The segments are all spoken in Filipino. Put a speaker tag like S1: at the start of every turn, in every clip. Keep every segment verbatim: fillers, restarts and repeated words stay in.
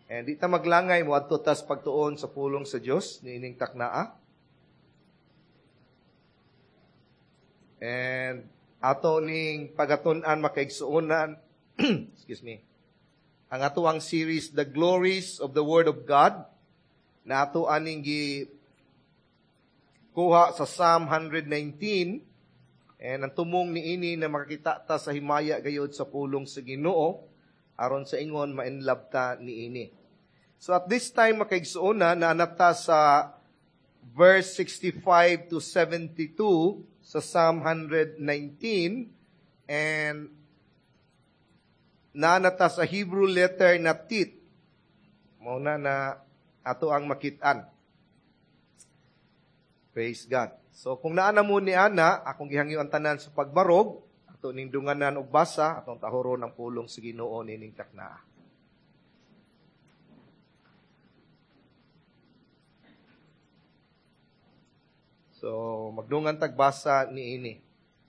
S1: And di ta maglangay mo adto tas pagtuon sa pulong sa Dios niining taknaa. And ato ning pagatun-an makaigsuonan, excuse me, ang ato ang series, The Glories of the Word of God, na ato aning gi kuha sa Psalm one nineteen, and ang tumong niini na makakita ta sa himaya gayud sa pulong sa Ginoo, aron sa ingon ma-inlove ta niini. So at this time makaigsuona na anata sa verse sixty-five to seventy-two sa Psalm one nineteen, and naanata sa Hebrew letter na tit. Mauna na ato ang makitaan. Praise God. So kung naana mo ni ana, akong gihangyo ang tanan sa pagbarog, ato ning dunganan og basa, atong tahoron ang pulong sa Ginoo nining taknaa. So magdungan tagbasa niini.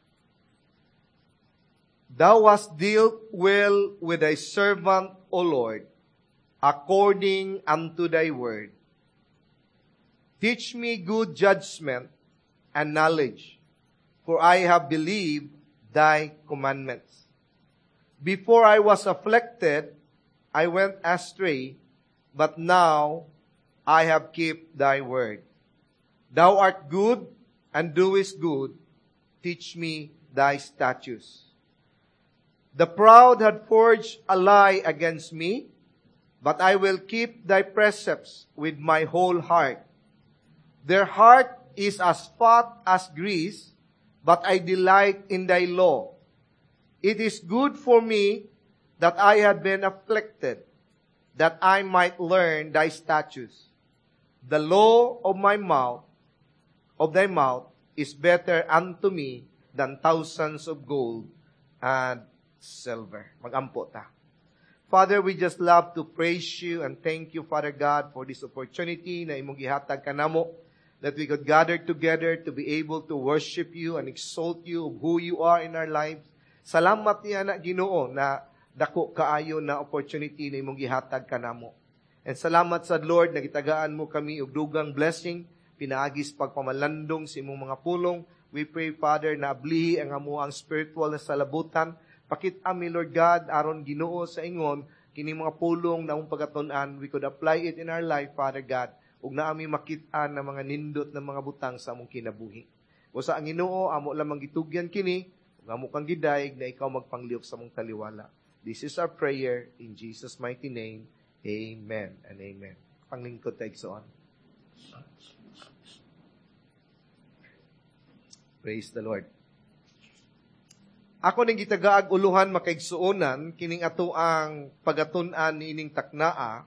S1: Thou hast dealt well with thy servant, O Lord, according unto thy word. Teach me good judgment and knowledge, for I have believed thy commandments. Before I was afflicted, I went astray, but now I have kept thy word. Thou art good and doest good. Teach me thy statutes. The proud had forged a lie against me, but I will keep thy precepts with my whole heart. Their heart is as fat as grease, but I delight in thy law. It is good for me that I had been afflicted, that I might learn thy statutes. The law of my mouth, of thy mouth, is better unto me than thousands of gold and silver. Magampo ta. Father, we just love to praise you and thank you, Father God, for this opportunity na imong gihatag kanamo, that we could gather together to be able to worship you and exalt you of who you are in our lives. Salamat niya na Ginoo na dako kaayo na opportunity na imong gihatag kanamo. And salamat sa Lord na gitagaan mo kami og dugang blessing, pinaagis pagpamalandong sa imong mga pulong. We pray, Father, na ablihi ang amo ang spiritual na salabutan. Pakit ami, Lord God, aron Ginoo sa ingon, kini mga pulong na mong pagatun-an, we could apply it in our life, Father God, ug na ami makit-an na mga nindot na mga butang sa among kinabuhi. O sa ang Ginoo, amo lamang gitugyan kini, ug amo kang gidayeg na ikaw magpangliok sa among taliwala. This is our prayer in Jesus' mighty name. Amen and amen. Panglingkod tayo igsoon. Praise the Lord. Ako ning gitagaag uluhan makaigsuonan kining ato ang pagatun-an niining taknaa,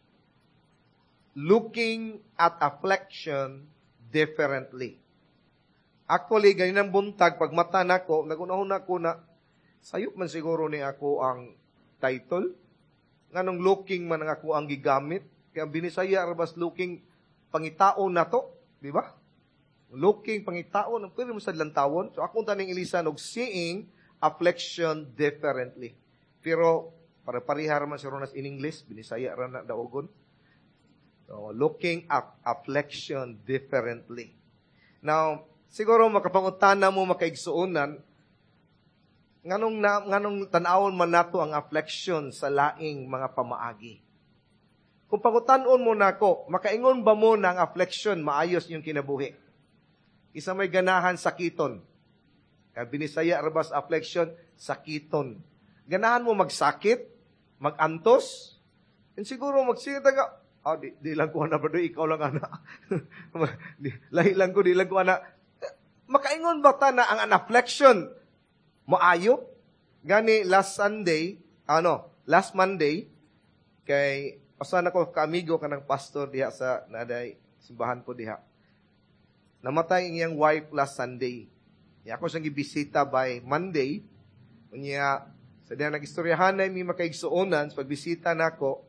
S1: looking at affliction differently. Actually, ganinang buntag, pag mata nako, nagunahon ako na, sayop man siguro ni ako ang title. Nganong looking man ang ako ang gigamit. Kaya binisaya, rabas looking, pangitaon na to. Di ba? Looking, pangitaon, pwede mo sa lantawon. So, akong taning ilisan og seeing affliction differently. Pero, para parihar man si Ronas in English, binisaya ra na daogon. So, looking at affliction differently. Now, siguro makapangutana mo makaigsuonan, nganong, na, nganong tanawon man nato ang affliction sa laing mga pamaagi. Kung pangutanon mo nako, makaingon ba mo na ang affliction maayos yung kinabuhi? Isa may ganahan sakiton. Kaya binisaya rabas affliction, sakiton. Ganahan mo magsakit, magantos, and siguro magsakit ka, oh, di, di lang ko na, bro, ikaw lang ana. Lahi lang ko, di lang ko ana. Makaingon ba ta na ang affliction maayo? Gani last Sunday, ano, last Monday, kay pasan ako kaamigo ka ng pastor diha sa naday simbahan po diha. Namatay ang iyang wife last Sunday. Niya ako siyang gibisita by Monday. Niya, sa diya nag-istoryahan na may makaigsuonan sa pagbisita nako.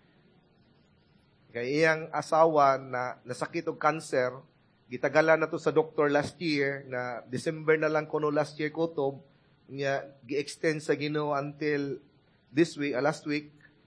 S1: Kay iyang asawa na nasakit og cancer, gitagalan na to sa doktor last year, na December na lang kuno last year kutob, niya gi-extend sa Ginoo until this week, uh, last week,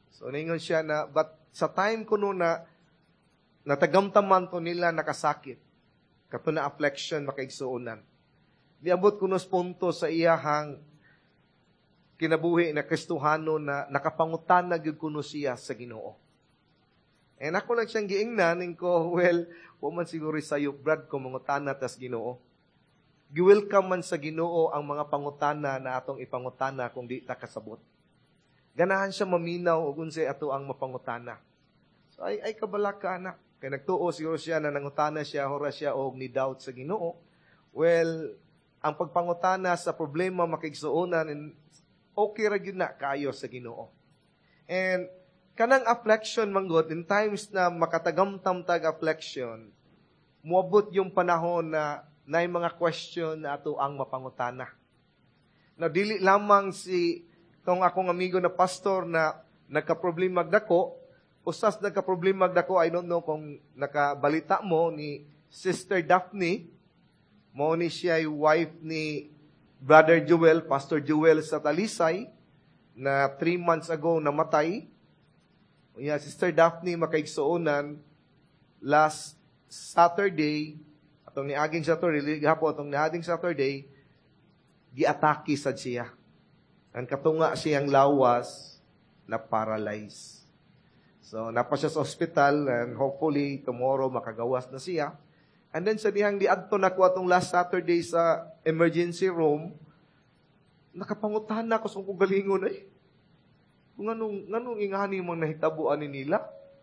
S1: So, ningon siya na, but sa time ko no na, natagamtaman to nila nakasakit, kato na affliction makaigsuonan. Niabot ko nos punto sa iyahang kinabuhi na Kristohano na nakapangutan na gyud kuno siya sa Ginoo. And ako lang siyang giingnan, ko, well, human siguro sayop, brad, kung mangutana tas Ginoo. Gi-welcome man sa Ginoo ang mga pangutana na atong ipangutana kung di ta kasabot. Ganahan siya maminaw ug unsay ato ang mapangutana. So ay ay kabala ka anak. Kay nagtuo siguro siya na nangutana siya, hora siya og ni doubt sa Ginoo. Well, ang pagpangutana sa problema makigsuonan, okay ra gyud na kaayo sa Ginoo. And kanang affliction manggod, in times na makatagamtam tag affliction, muabot yung panahon na na mga question na ato ang mapangutana. Na dili lamang si tong akong amigo na pastor na nagka-problema dako, usas nagka-problema dako, I don't know kung nakabalita mo ni Sister Daphne, mo ni siya yung wife ni Brother Joel, Pastor Joel sa Talisay, na three months ago namatay. Yeah, Sister Daphne makaigsuonan last Saturday, atong niaging Saturday, gapo atong niaging Saturday, giatake sad siya. Ang katunga siyang lawas na paralyzed. So, napa siya sa hospital and hopefully tomorrow makagawas na siya. And then sa dihang diadto na ko atong last Saturday sa emergency room, nakapangutan na ako sa kong galingon ay. Kung anong, anong ingani mong nahitabuan ni nila.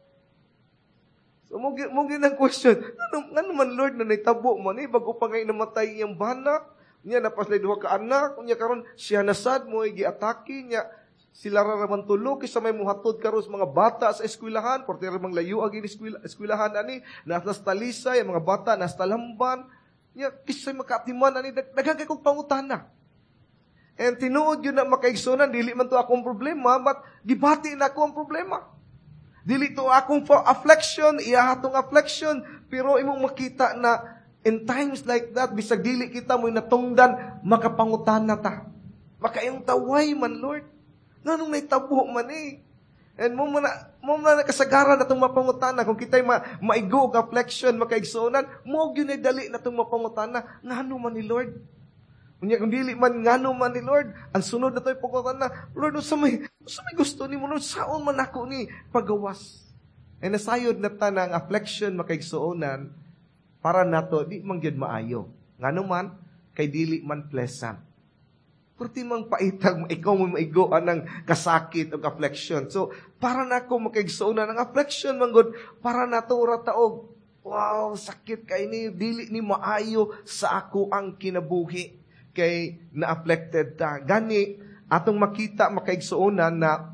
S1: So, mo ginang question, ano, ano man Lord na nahitabo mo ni, bago pa ngayon namatay iyang bana, niya napaslay duha ka anak, niya karon siya nasad mo, gi-atake niya, sila raraman tulo, kisa may muhatod karon sa mga bata sa eskwelahan, porte ramang layo agin eskwela, eskwelahan ani, nas Talisay, ang mga bata, nas Talamban, niya, kisa makatiman ani, nagagay kong pangutana. And tinuod yun na makaigsunan, dili man to akong problema, but gibati na ako ang problema. Dili to akong for affliction, iya hatong affliction, pero imong makita na in times like that, bisag dili kita mo'y natungdan, makapangutan na ta. Makayong taway man, Lord. Nanong naitabo man eh. And mo man na, mo man na kasagaran na itong mapangutana, kung kita'y ma, maigo ang affliction, makaigsunan, mo yun ay dali na itong mapangutana, ngano man ni Lord. Kunya kung dili man ngano man ni Lord, ang sunod na to'y pagkutan na, Lord, sa may, sa may gusto ni mo, Lord, saon man ako ni pagawas. E nasayod na ta ng affliction makaigsuonan, para nato, di man gyud maayo. Ngano man, kay dili man pleasant. Kurti mang paitag, ikaw mo maigo anang kasakit o affliction. So, para na ako makaigsuonan ng affliction, manggod, para nato rataog, wow, sakit kay ni, dili ni maayo sa ako ang kinabuhi. Kay na-afflicted ta. Gani, atong makita, makaigsuonan na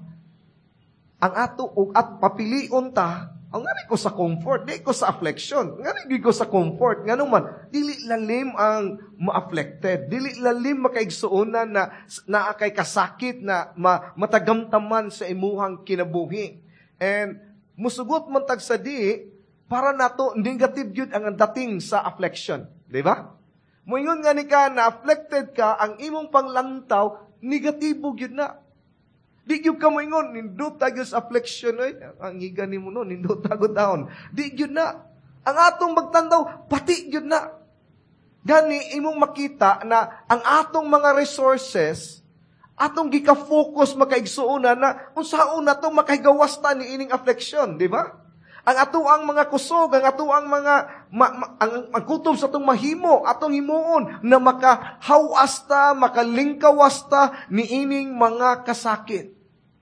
S1: ang ato, o at papilion ta, ang ngani ko sa comfort, di ko sa affliction. Ngani ko sa comfort. Nga naman, dili lalim ang ma-afflicted. Dili lalim makaigsuonan na naakay kasakit na ma, matagamtaman sa imuhang kinabuhi. And musugot man tag sa di, para nato, negative yun ang dating sa affliction. Di ba? Moingon nga ni ka, na-afflicted ka, ang imong panglantaw, negatibo yun na. Di yun ka moingon, nindot tagos affliction, ay, ang higa ni mo no, nindot tagos taon. Di yun na. Ang atong magtandaw, pati yun na. Gani, imong makita na ang atong mga resources, atong gika-focus makaigsuunan na, kung saan na itong makahigawas ta ni ining affliction, di ba? Ang atuang mga kusog, ang atuang mga, ma, ma, ang, ang kutob sa itong mahimo, atong himuon, na makahawas ta, makalingkawas ta, ni ining mga kasakit.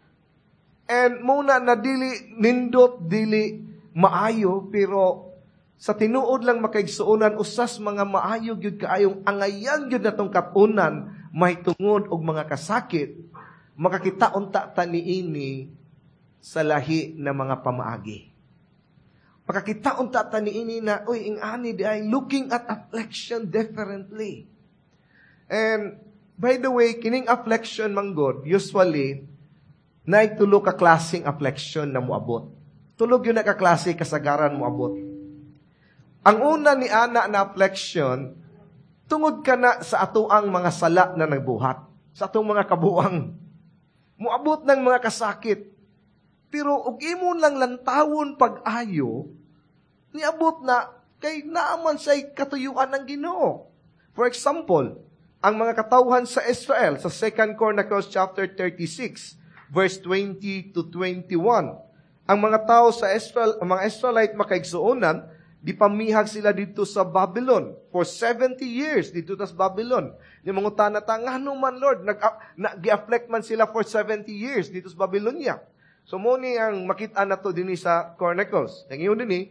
S1: And muna na dili, nindot, dili, maayo, pero sa tinuod lang makaigsuunan, usas mga maayo, gyud kaayong angayan, gyud na itong katunan, may tungod og mga kasakit, makakitaon ta ta ni ini sa lahi na mga pamaagi. Makakitaon ta ni ini na, uy, ing ani di ay looking at affliction differently. And, by the way, kining affliction manggod, usually, na tulo ka klaseng affliction na muabot. Tulog yun na ka klase kasagaran muabot. Ang una ni ana na affliction, tungod ka na sa atoang mga sala na nagbuhat. Sa atong mga kabuang. Muabot ng mga kasakit. Pero og imo lang lantawon pag-ayo, niabot na kay naaman say katuyuan ng Ginoo. For example, ang mga katawhan sa Israel sa Second Chronicles chapter thirty-six, verse twenty to twenty-one. Ang mga tao sa Israel, ang mga Israelite makaigsuonan, di pamihag sila dito sa Babylon for seventy years dito sa Babylon. Yung mga tanata, ngano man Lord, nag-afflict man sila for seventy years dito sa Babylonia. So mo ni ang makita na to din sa Chronicles. Ang yun din eh,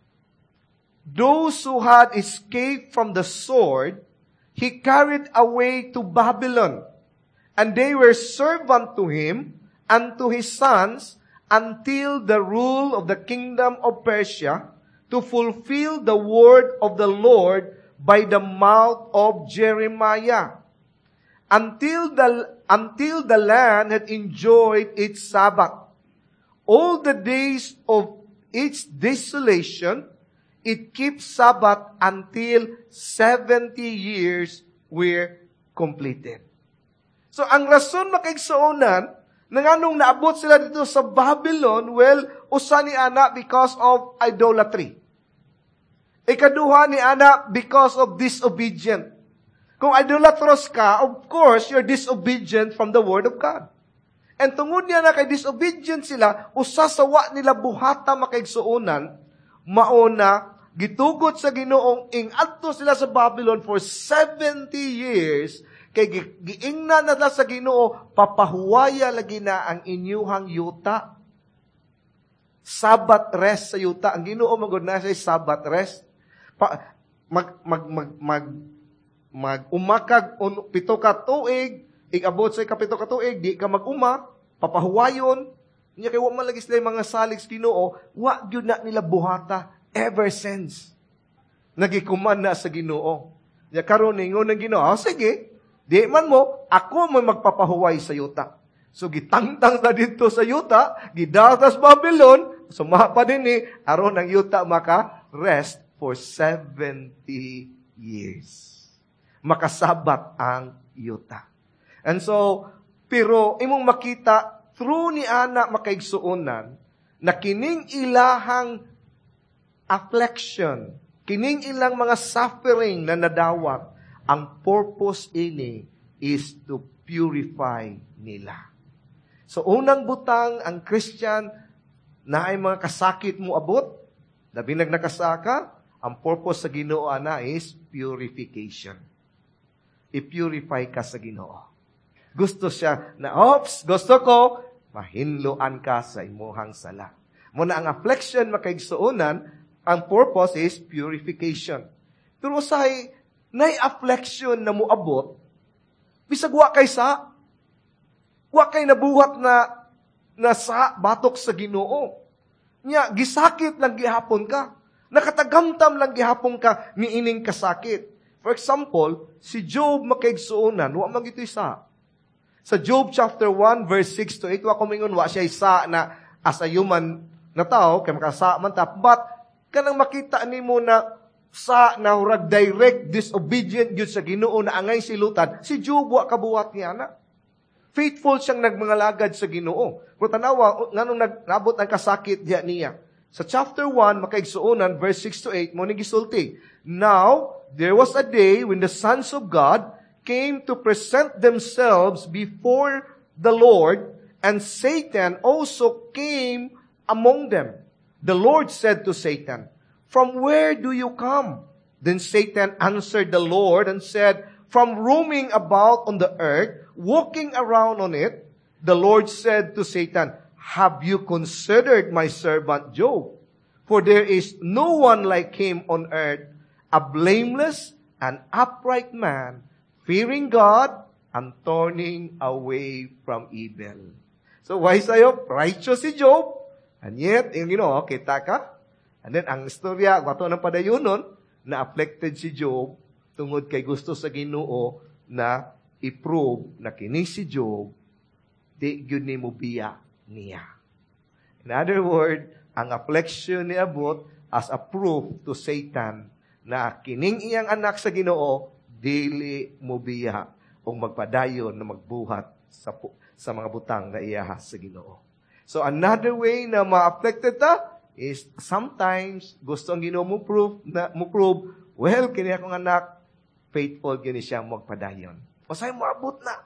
S1: those who had escaped from the sword, he carried away to Babylon, and they were servant to him and to his sons until the rule of the kingdom of Persia, to fulfill the word of the Lord by the mouth of Jeremiah, until the, until the land had enjoyed its Sabbath. All the days of its desolation, it keeps Sabbath until seventy years were completed. So, ang rason makaigsuonan, na nganong naabot sila dito sa Babylon, well, usa ni ana because of idolatry. Ikaduha ni ana because of disobedient. Kung idolatros ka, of course, you're disobedient from the Word of God. And tungod niya na kay disobedient sila, usa sa wa nila buhata makaigsuonan, mauna, gitugot sa Ginoong ingadto sila sa Babylon for seventy years, kay giingna na sa Ginoo, papahuwaya lagi na ang inyuhang yuta. Sabbath rest sa yuta. Ang Ginoo magud na say Sabbath rest. Pa, mag mag mag mag mag umakag un, pito ka tuig, igabot sa kapito ka tuig, di ka mag-uma, papahuwayon. Nya kay wa man lagi sila mga salig sa Ginoo, wa gyud na nila buhata ever since. Nagikuman na sa Ginoo. Nya karon ningon ng Ginoo, oh, sige, di man mo, ako mo magpapahuway sa yuta. So, gitangtang na dito sa yuta, gidatas Babylon, sumapa din ni, aron ang yuta maka-rest for seventy years. Makasabat ang yuta. And so, pero imong makita, through ni ana makaigsuonan, na kining ilahang affliction, kining ilang mga suffering na nadawat, ang purpose ini is to purify nila. So, unang butang, ang Christian, na ay mga kasakit mo abot, labi nagnakasaka, ang purpose sa Ginoo na is purification. I-purify ka sa Ginoo. Gusto siya na, oops, gusto ko, mahinluan ka sa imuhang sala. Muna ang affliction, makaigsuonan, ang purpose is purification. Pero usahay, nay affliction na muabot, bisag wa kay sa, wa kay nabuhat na, na sa batok sa Ginoo. Nya, gisakit lang gihapon ka. Nakatagamtam lang gihapon ka, niining kasakit. For example, si Job makaigsuonan, wa man gito'y sa. Sa Job chapter one, verse six to eight, wa kumingon, wa siya isa na as a human na tao, kay makasa man ta, but kanang makita nimo na sa nahurag direct disobedient gyud sa Ginoo na angay silutan, si Job wa kabuhat niya na. Faithful siyang nagmangalagad sa Ginoo. Kung tanawa, nganong nagabot ang kasakit diya niya. Sa chapter one, makaigsuonan, verse six to eight, mo ni gisulti, now, there was a day when the sons of God came to present themselves before the Lord, and Satan also came among them. The Lord said to Satan, from where do you come? Then Satan answered the Lord and said, from roaming about on the earth, walking around on it. The Lord said to Satan, have you considered my servant Job? For there is no one like him on earth, a blameless and upright man, fearing God and turning away from evil. So why sayo? Righteous si Job. And yet, yung Ginoo, kita ka? And then, ang istorya, wato ng padayunon, na afflicted si Job, tungod kay gusto sa Ginoo na i-prove na kini si Job, di yun ni mo biya niya. In other word, ang affliction ni abot as a proof to Satan na kining iyang anak sa Ginoo, dili mo biya o magpadayon na magbuhat sa, sa mga butang na iyaha sa Ginoo. So another way na ma-affected ta is sometimes gusto ang Ginoo mo prove na mo prove, well, kini akong anak faithful gini siya magpadayon. O say moabot na.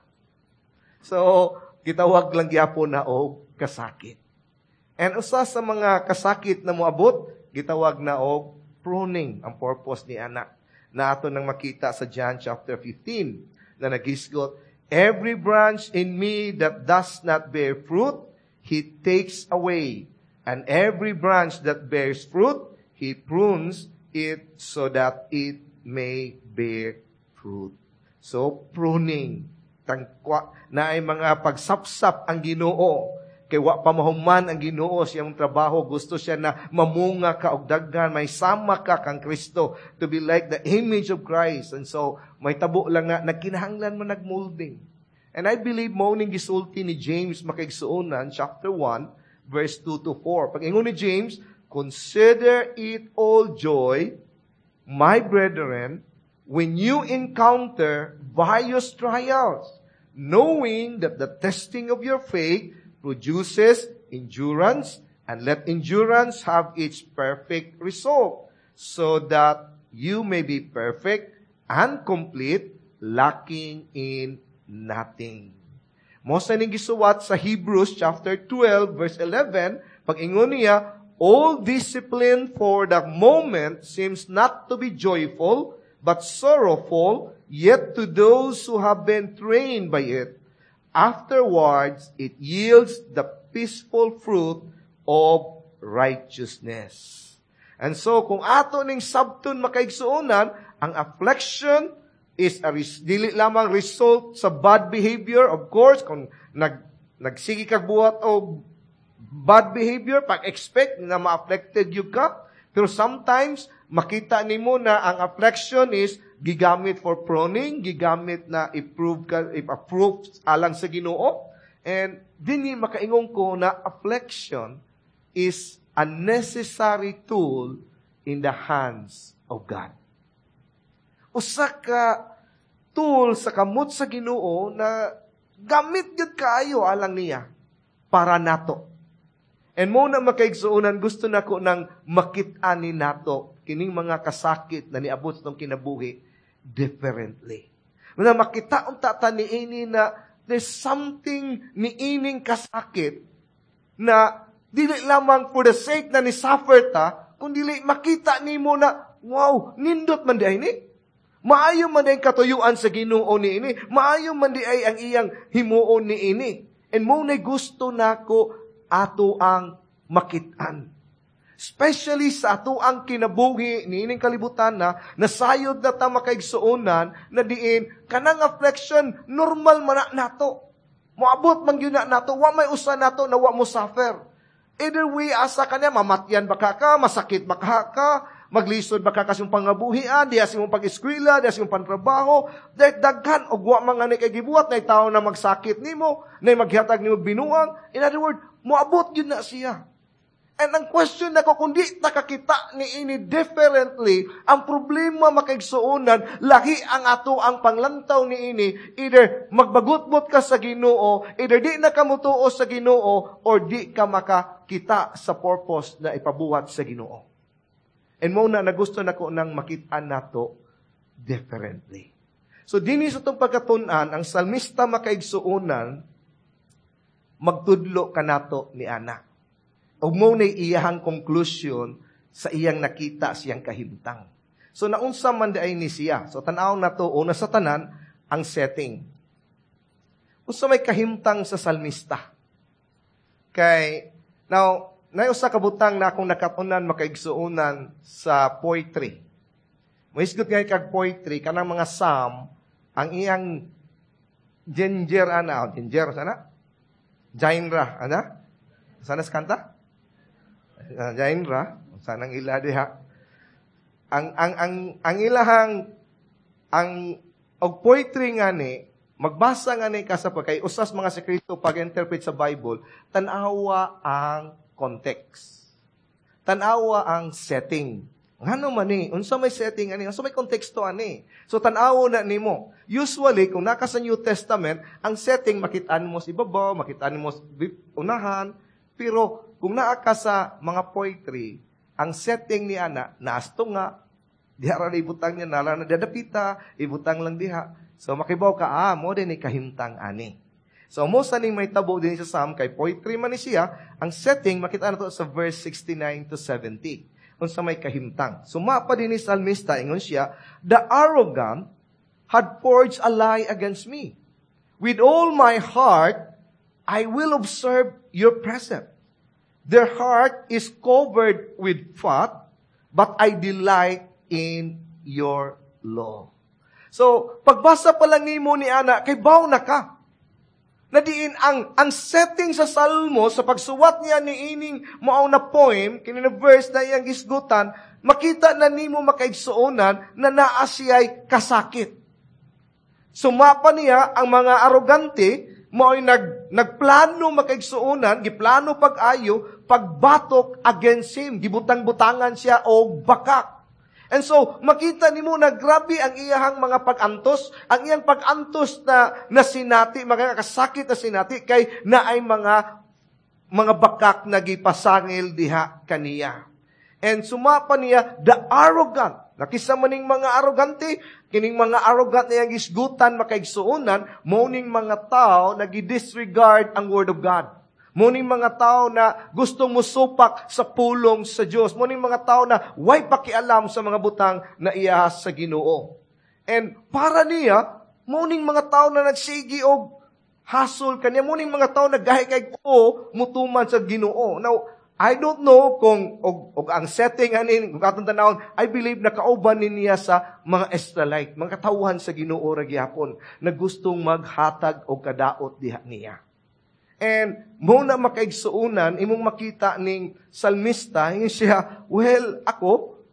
S1: So gitawag lang gyapon na og kasakit. And usa sa mga kasakit na moabot, gitawag na og pruning ang purpose ni anak. Na ato nang makita sa John chapter fifteen na nagisgot, every branch in me that does not bear fruit, He takes away. And every branch that bears fruit, He prunes it so that it may bear fruit. So, pruning. Tangkwa, na ay mga pagsapsap ang Ginoo. Kay wa pa mahuman ang Ginoo siyang trabaho. Gusto siya na mamunga ka og daghan, may sama ka kang Kristo to be like the image of Christ. And so, may tabo lang na nagkinahanglan mo nagmolding. And I believe mo ning gisulti ni James makaigsuonan, chapter one, verse two to four. Pag ingon ni James, consider it all joy, my brethren, when you encounter various trials, knowing that the testing of your faith produces endurance, and let endurance have its perfect result, so that you may be perfect and complete, lacking in nothing. Mo sa ning gisuwat sa Hebrews chapter twelve verse eleven, pag ingon niya, all discipline for the moment seems not to be joyful, but sorrowful, yet to those who have been trained by it, afterwards it yields the peaceful fruit of righteousness. And so, kung ato ning sabton makaigsuonan, ang affliction is a res- dili lamang result sa bad behavior. Of course, kung nag nagsigi kag buhat o bad behavior, pag-expect na ma-afflicted you ka. Pero sometimes, makita nimo na ang affliction is gigamit for pruning, gigamit na i-prove ka, i-approve alang sa Ginoo. And dinhi makaingon ko na affliction is a necessary tool in the hands of God. Usa ka tool sa kamot sa Ginoo na gamit gyud kaayo alang niya para nato. And mo na makaigsuonan, gusto nako nang makit-an ni nato kining mga kasakit na niabot ng kinabuhi differently. Na makita unta ta niini na there's something niining kasakit na dili lamang for the sake na ni suffer ta, kundi makita nimo na wow, nindot man di ni. Maayo man ay katuyuan sa Ginoo niini. Maayo man di ay ang iyang himuon niini. And mo na gusto nako ato ang makit-an. Especially sa ato ang kinabuhi niining kalibutan na nasayod na ta makaigsuonan na diin kanang affliction normal man na nato. Moabot man gyud na nato, wa may usa nato na wa mo suffer. Either way asa kanya mamatyan baka ka, masakit baka ka, maglisod baka kasing pangabuhian, diya si mong pag-eskwela, diya si mong pantrabaho, dahil daghan, o guwa mga kay gibuhat, na tao na magsakit nimo, na maghihatag nimo binuang. In other words, moabot yun na siya. And ang question na ko, kung di nakakita ni ini differently, ang problema makaigsuonan, lahi ang ato ang panglantaw ni ini, either magbagutbot ka sa Ginoo, either di na ka mutuo sa Ginoo, or di ka makakita sa purpose na ipabuhat sa Ginoo. And mo na nagusto na ko nang makitaan nato differently. So, dini sa itong pagkatunan, ang salmista makaigsuonan, magtudlo ka nato ni anak. O mo na iyahang conclusion sa iyang nakita siyang kahimtang. So, naunsa man ay ni siya. So, tanaw na to, una sa tanan, ang setting. Unsa may kahimtang sa salmista. Kay, now, nayusa kabutang na akong nakatunan makaigsuonan sa poetry. Mahisgot nga kag poetry, kanang mga psalm, ang iyang ginger, ana, o ginger, sana? Genre, ana? Sana sa kanta? Uh, genre, sanang ila diha. Ang, ang, ang, ang ilahang, ang, og poetry nga ni, magbasa nga ni kasapa, kay usas mga sekreto pag-interpret sa Bible, tanawa ang context. Tanawa ang setting. Ngano man ni, unsa may setting ani, unsa may konteksto ani. So tanawo na nimo. Usually kung naka sa New Testament, ang setting makitaan mo sa ibabaw, makitaan mo sa unahan, Pero kung naa ka sa mga poetry, ang setting ni ana, naasto nga, diha ra ibutang niya, nala na dadapita, ibutang lang diha. So makibaw ka, ah, mo din ni kahimtang ani. So mo sa ning may tabo din sa Psalm, kay poetry man ni siya, ang setting, makita na to sa verse sixty-nine to seventy. Unsa may kahimtang. Sumapa din ni Salmista, ingon siya, the arrogant had forged a lie against me. With all my heart, I will observe your precept. Their heart is covered with fat, but I delight in your law. So, pagbasa pa lang nimo ni ana, kay baw na ka. Nadiin ang ang setting sa Salmo, sa pagsuwat niya ni ining mao na poem, kini na verse na iyang gisgutan, makita na nimo makaigsuonan na naa siya'y kasakit. Sumapa niya ang mga arogante, mo'y nag, nagplano makaigsuonan, giplano pag-ayo, pagbatok against him. Gibutang-butangan siya o bakak. And so, makita ni mo na grabe ang iyahang mga pag-antos, ang iyang pag-antos na, na sinati, mga kasakit na sinati, kay na ay mga, mga bakak na gipasangil diha kaniya. And sumapa niya, the arrogant. Nakisa maning mga arrogante, kining mga arrogant na yung isgutan makaigsuunan, moning mga tao na gidisregard ang Word of God. Moning mga tao na gustong musupak sa pulong sa Diyos. Moning mga tao na way pakialam sa mga butang na iyahas sa Ginoo. And para niya, moning mga tao na nagsigi og hasol kaniya, moning mga tao na gahi kay ko mutuman sa Ginoo. Now, I don't know kung og, og ang setting anin kung atong tanawon, I believe na kauban ni niya sa mga Israelite, mga katawhan sa Ginoo ra gyapon na gustong maghatag og kadaot diha niya. And mo na makaigsuunan imong makita ning salmista, ingon siya, well, ako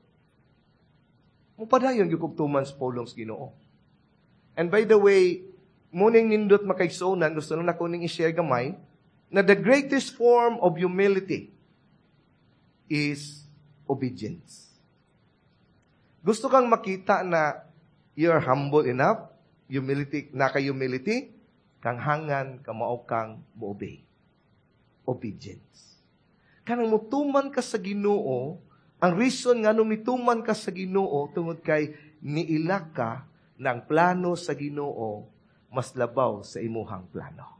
S1: mupadayon gyud kog tuman sa pulong sa Ginoo. And by the way, mo ning nindot makaigsuunan, gusto lang nako ning i-share gamay na the greatest form of humility is obedience. Gusto kang makita na you're humble enough, humility, naka-humility, kang hangan, kamao kang mo-obey. Obedience. Kanang mutuman ka sa Ginoo, ang reason nga nung mituman ka sa Ginoo, tungod kay niila ka ng plano sa Ginoo, mas labaw sa imuhang plano.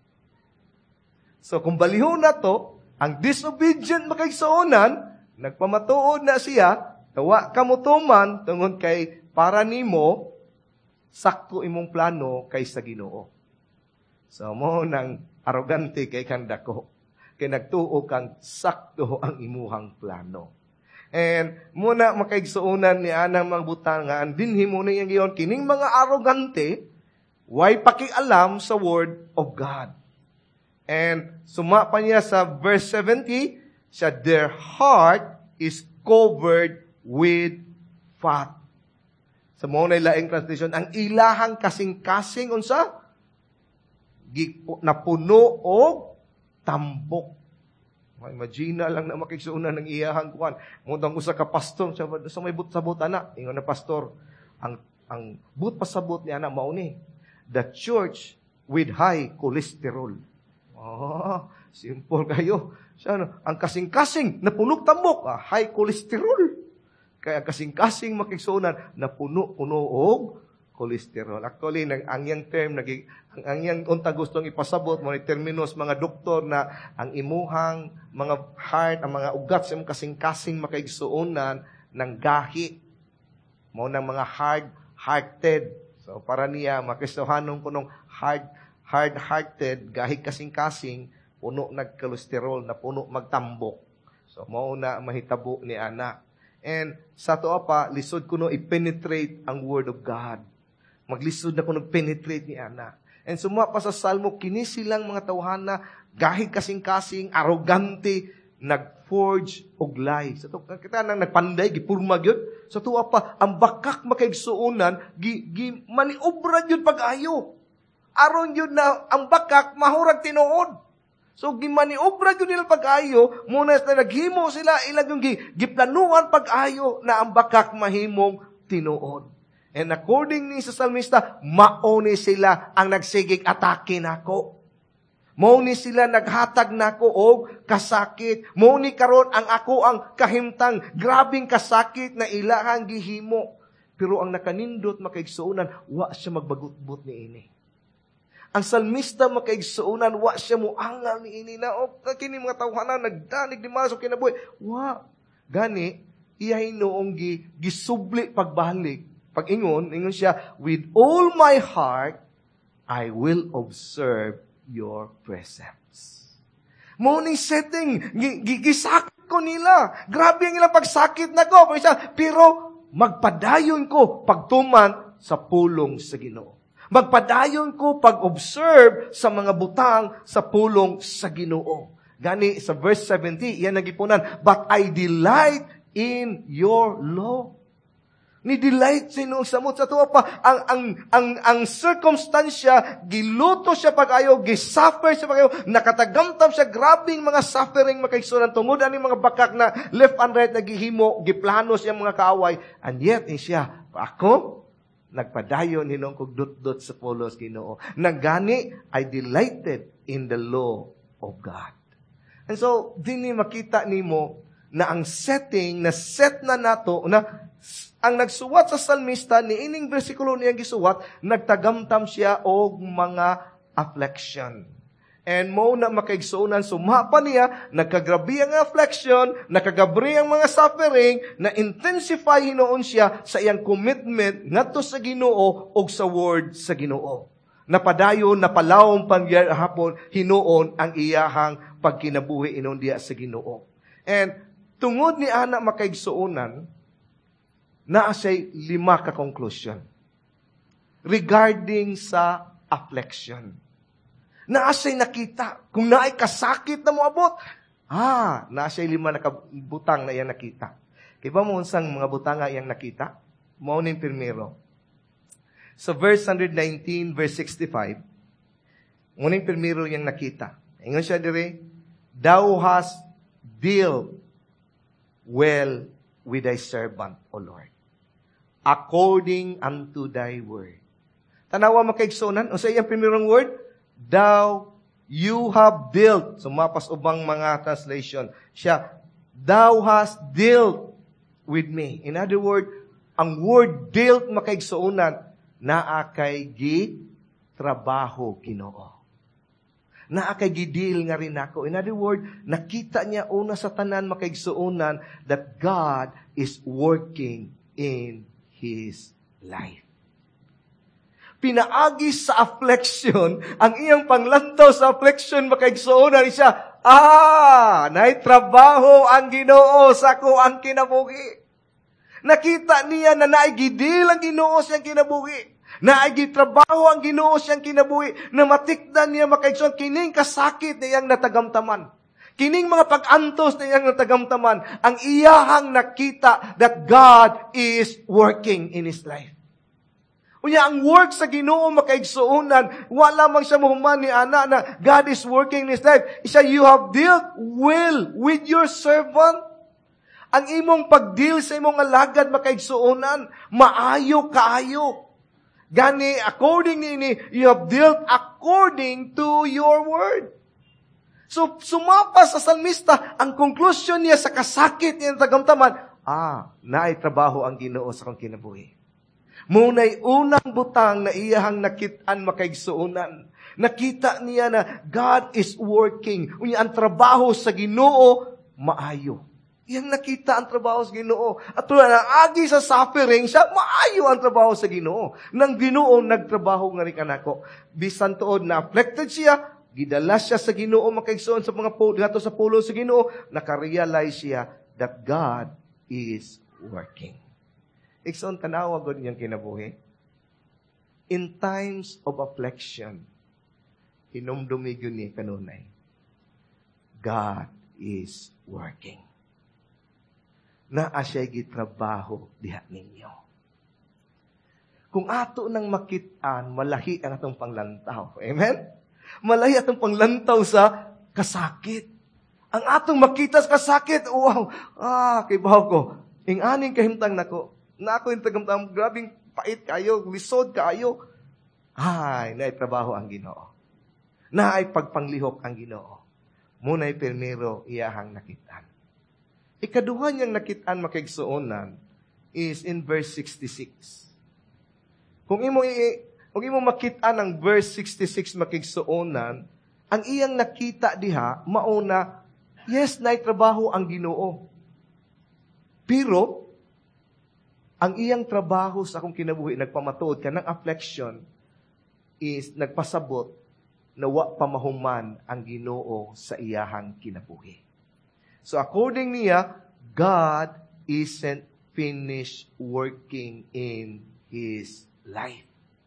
S1: So kung balihon na to, ang disobedient makaigsuonan, nagpamatuod na siya, tawa kamutuman, tungod kay para nimo, sakto imong plano kay sa Ginoo. So, mo nang arrogante kay kang dako, kay nagtuo kang sakto ang imuhang plano. And muna makaigsuonan ni anang mga butang nga, dinhi mo na yung giyon, kining mga arrogante, way pakialam sa Word of God. And sumapa niya sa verse seventy, siya, their heart is covered with fat. Sa mga nailaing translation, ang ilahang kasing-kasing, unsa? Napuno o tambok. Imagine lang na makiksuunan ng iyahang kuwan. Mundang usa ka pastor, sa may but sabot ana, ingon na pastor, ang ang but pasabot niya na mauni. The church with high cholesterol. Oh, simple kayo. Siya, ano, ang kasing-kasing, napunog tambok, ah, high cholesterol. Kaya kasing-kasing makiksunan, napuno-puno og cholesterol. Actually, ang angyang term, naging, ang angyang unta gustong ipasabot, mga terminos, mga doktor na ang imuhang mga heart, ang mga ugat sa kasing-kasing makaigsuunan ng gahi. Mo ng mga hard-hearted. So, para niya, makisuhanong kunong hard hard-hearted, gahi kasing-kasing, puno nag-cholesterol, na puno magtambok. So, mauna mahitabo ni ana. And sa to pa, lisod ko no, i-penetrate ang Word of God. Maglisod na ko nag-penetrate ni ana. And sumapa sa Salmo, kini silang mga tawhana, gahi kasing-kasing, arrogante, nag-forge og lie. Sa to, kita nang nagpanday, gipurmag yun. Sa to pa, ang bakak makaigsuunan, gi, gi, maniobra yun pag-ayo. Aron yun na ang bakak mahurag tinuod. So gimaniobra yun nila pag-ayo, muna na naghimo sila ilang yung giplanuan pag-ayo na ang bakak mahimong tinuod. And according ni sa salmista, mauni sila ang nagsigig atake nako. Mao ni sila naghatag nako og kasakit. Mao ni karon ang ako ang kahimtang. Grabing kasakit na ilahang gihimo. Pero ang nakanindot makaigsuunan, wa siya magbagutbot ni ini. Ang salmista makaigsuunan, wa siya muangal ni ini na, o kini mga tawhanan, nagdanig di maso kinabuhi. Wa. Gani, iyahin noong gi, gisubli pagbalik. Pag ingon, ingon siya, with all my heart, I will observe your precepts. Morning setting, gigisakit ko nila. Grabe ang ilang pagsakit na ko. Pero magpadayon ko pagtuman sa pulong sa Ginoo. Magpadayon ko pag-observe sa mga butang sa pulong sa Ginoo. Gani sa verse seventy, iyan nagipunan, but I delight in your law. Ni delight sino sa mo sa tuwa pa ang ang ang ang circumstansya, giluto siya pag-ayo, gisuffer siya pag-ayo, nakatagamtam siya, grabing mga suffering makaigsunan tungod ani mga bakak na left and right nagihimo, giplano siya mga kaaway, and yet eh siya, ako nagpadayon hinong kog dut-dut sa pulos Ginoo. Nagani, I delighted in the law of God. And so, dini makita nimo na ang setting, na set na nato, na ang nagsuwat sa salmista, ni ining bersikulo niyang gisuwat, nagtagamtam siya og mga affliction. And mo na makaigsuunan, sumapa niya, nagkagrabi ang affliction, nakagabri ang mga suffering, na intensify hinoon siya sa iyang commitment ngadto sa Ginoo o sa word sa Ginoo. Napadayon, napalawong pangyahapon, hinoon ang iyahang pagkinabuhi inon diya sa Ginoo. And tungod ni ana makaigsuunan, naa siya'y lima ka conclusion regarding sa affliction. Naa siya'y nakita. Kung naay kasakit na moabot, ah, naa siya'y lima na butang na iyang nakita. Kaya ba mo unsang mga butang nga iyang nakita? Maunin primero. Sa verse one nineteen, verse sixty-five, muning primero iyang nakita. Ingon siya dire, thou hast dealt well with thy servant, O Lord, according unto thy word. Tanawa makaigsunan, o sa iyang primerong word, thou, you have dealt. Sumapas ubang mga translation. Siya, thou hast dealt with me. In other word, ang word dealt makaigsuunan, naa kay gi trabaho Ginoo. Naa kay gidil nga rin ako. In other word, nakita niya una sa tanan makaigsuunan that God is working in his life. Pinaagi sa affliction, ang iyang panglantaw sa affliction, makaigsuunan siya, ah, naitrabaho ang Ginoo sa ko ang kinabuhi. Nakita niya na naigidil ang Ginoo siyang kinabuhi. Naigitrabaho ang Ginoo siyang kinabuhi. Na matikdan niya makaigsuunan, kining kasakit na iyang natagamtaman. Kining mga pag-antos na iyang natagamtaman, ang iyahang nakita that God is working in his life. Unya, ang work sa Ginoo makaigsuunan, wala mang siya mahuman ni ana na God is working in his life. Isa, you have dealt well with your servant. Ang imong pag-deal sa imong alagad makaigsuunan, maayo kaayo. Gani, according ni you have dealt according to your word. So, sumapas sa salmista, ang conclusion niya sa kasakit niya ng tagamtaman, ah, naay trabaho ang Ginoo sa kong kinabuhi. Muna'y unang butang na iyahang nakitaan makaigsuunan. Nakita niya na God is working. Unya, ang trabaho sa Ginoo, maayo. Iyang nakita ang trabaho sa Ginoo. At tulad na agi sa suffering, siya, maayo ang trabaho sa Ginoo. Nang Ginoo, nagtrabaho nga rin kanako. Bisan tuod na afflicted siya, gidala siya sa Ginoo, makaigsuon sa mga gato sa pulo sa Ginoo, nakarealize siya that God is working. Ikson, tanawa ko niyang kinabuhi. In times of affliction, hinumdumig yun ni kanunay, God is working. Naa siya'y gitrabaho diha ninyo. Kung ato nang makitaan, malahi ang atong panglantaw. Amen? Malahi atong panglantaw sa kasakit. Ang atong makita sa kasakit, wow, ah, kibaw ko. Ing aning kahimtang nako. Na ako yung tagamtang, grabing pait kayo, lisod kayo. Ay, naitrabaho ang Ginoo. na ay pagpanglihok ang Ginoo. Muna'y primero iyahang nakitaan. Ikaduha niyang nakitaan makaigsuonan is in verse sixty-six. Kung imo i kung imo makita ang verse sixty-six makigsuonan, ang iyang nakita diha mauna, yes, nay trabaho ang Ginoo. Pero ang iyang trabaho sa akong kinabuhi nagpamatuod kanang affliction is nagpasabot na wa pamahuman ang Ginoo sa iyahang kinabuhi. So according niya, God isn't finished working in his life.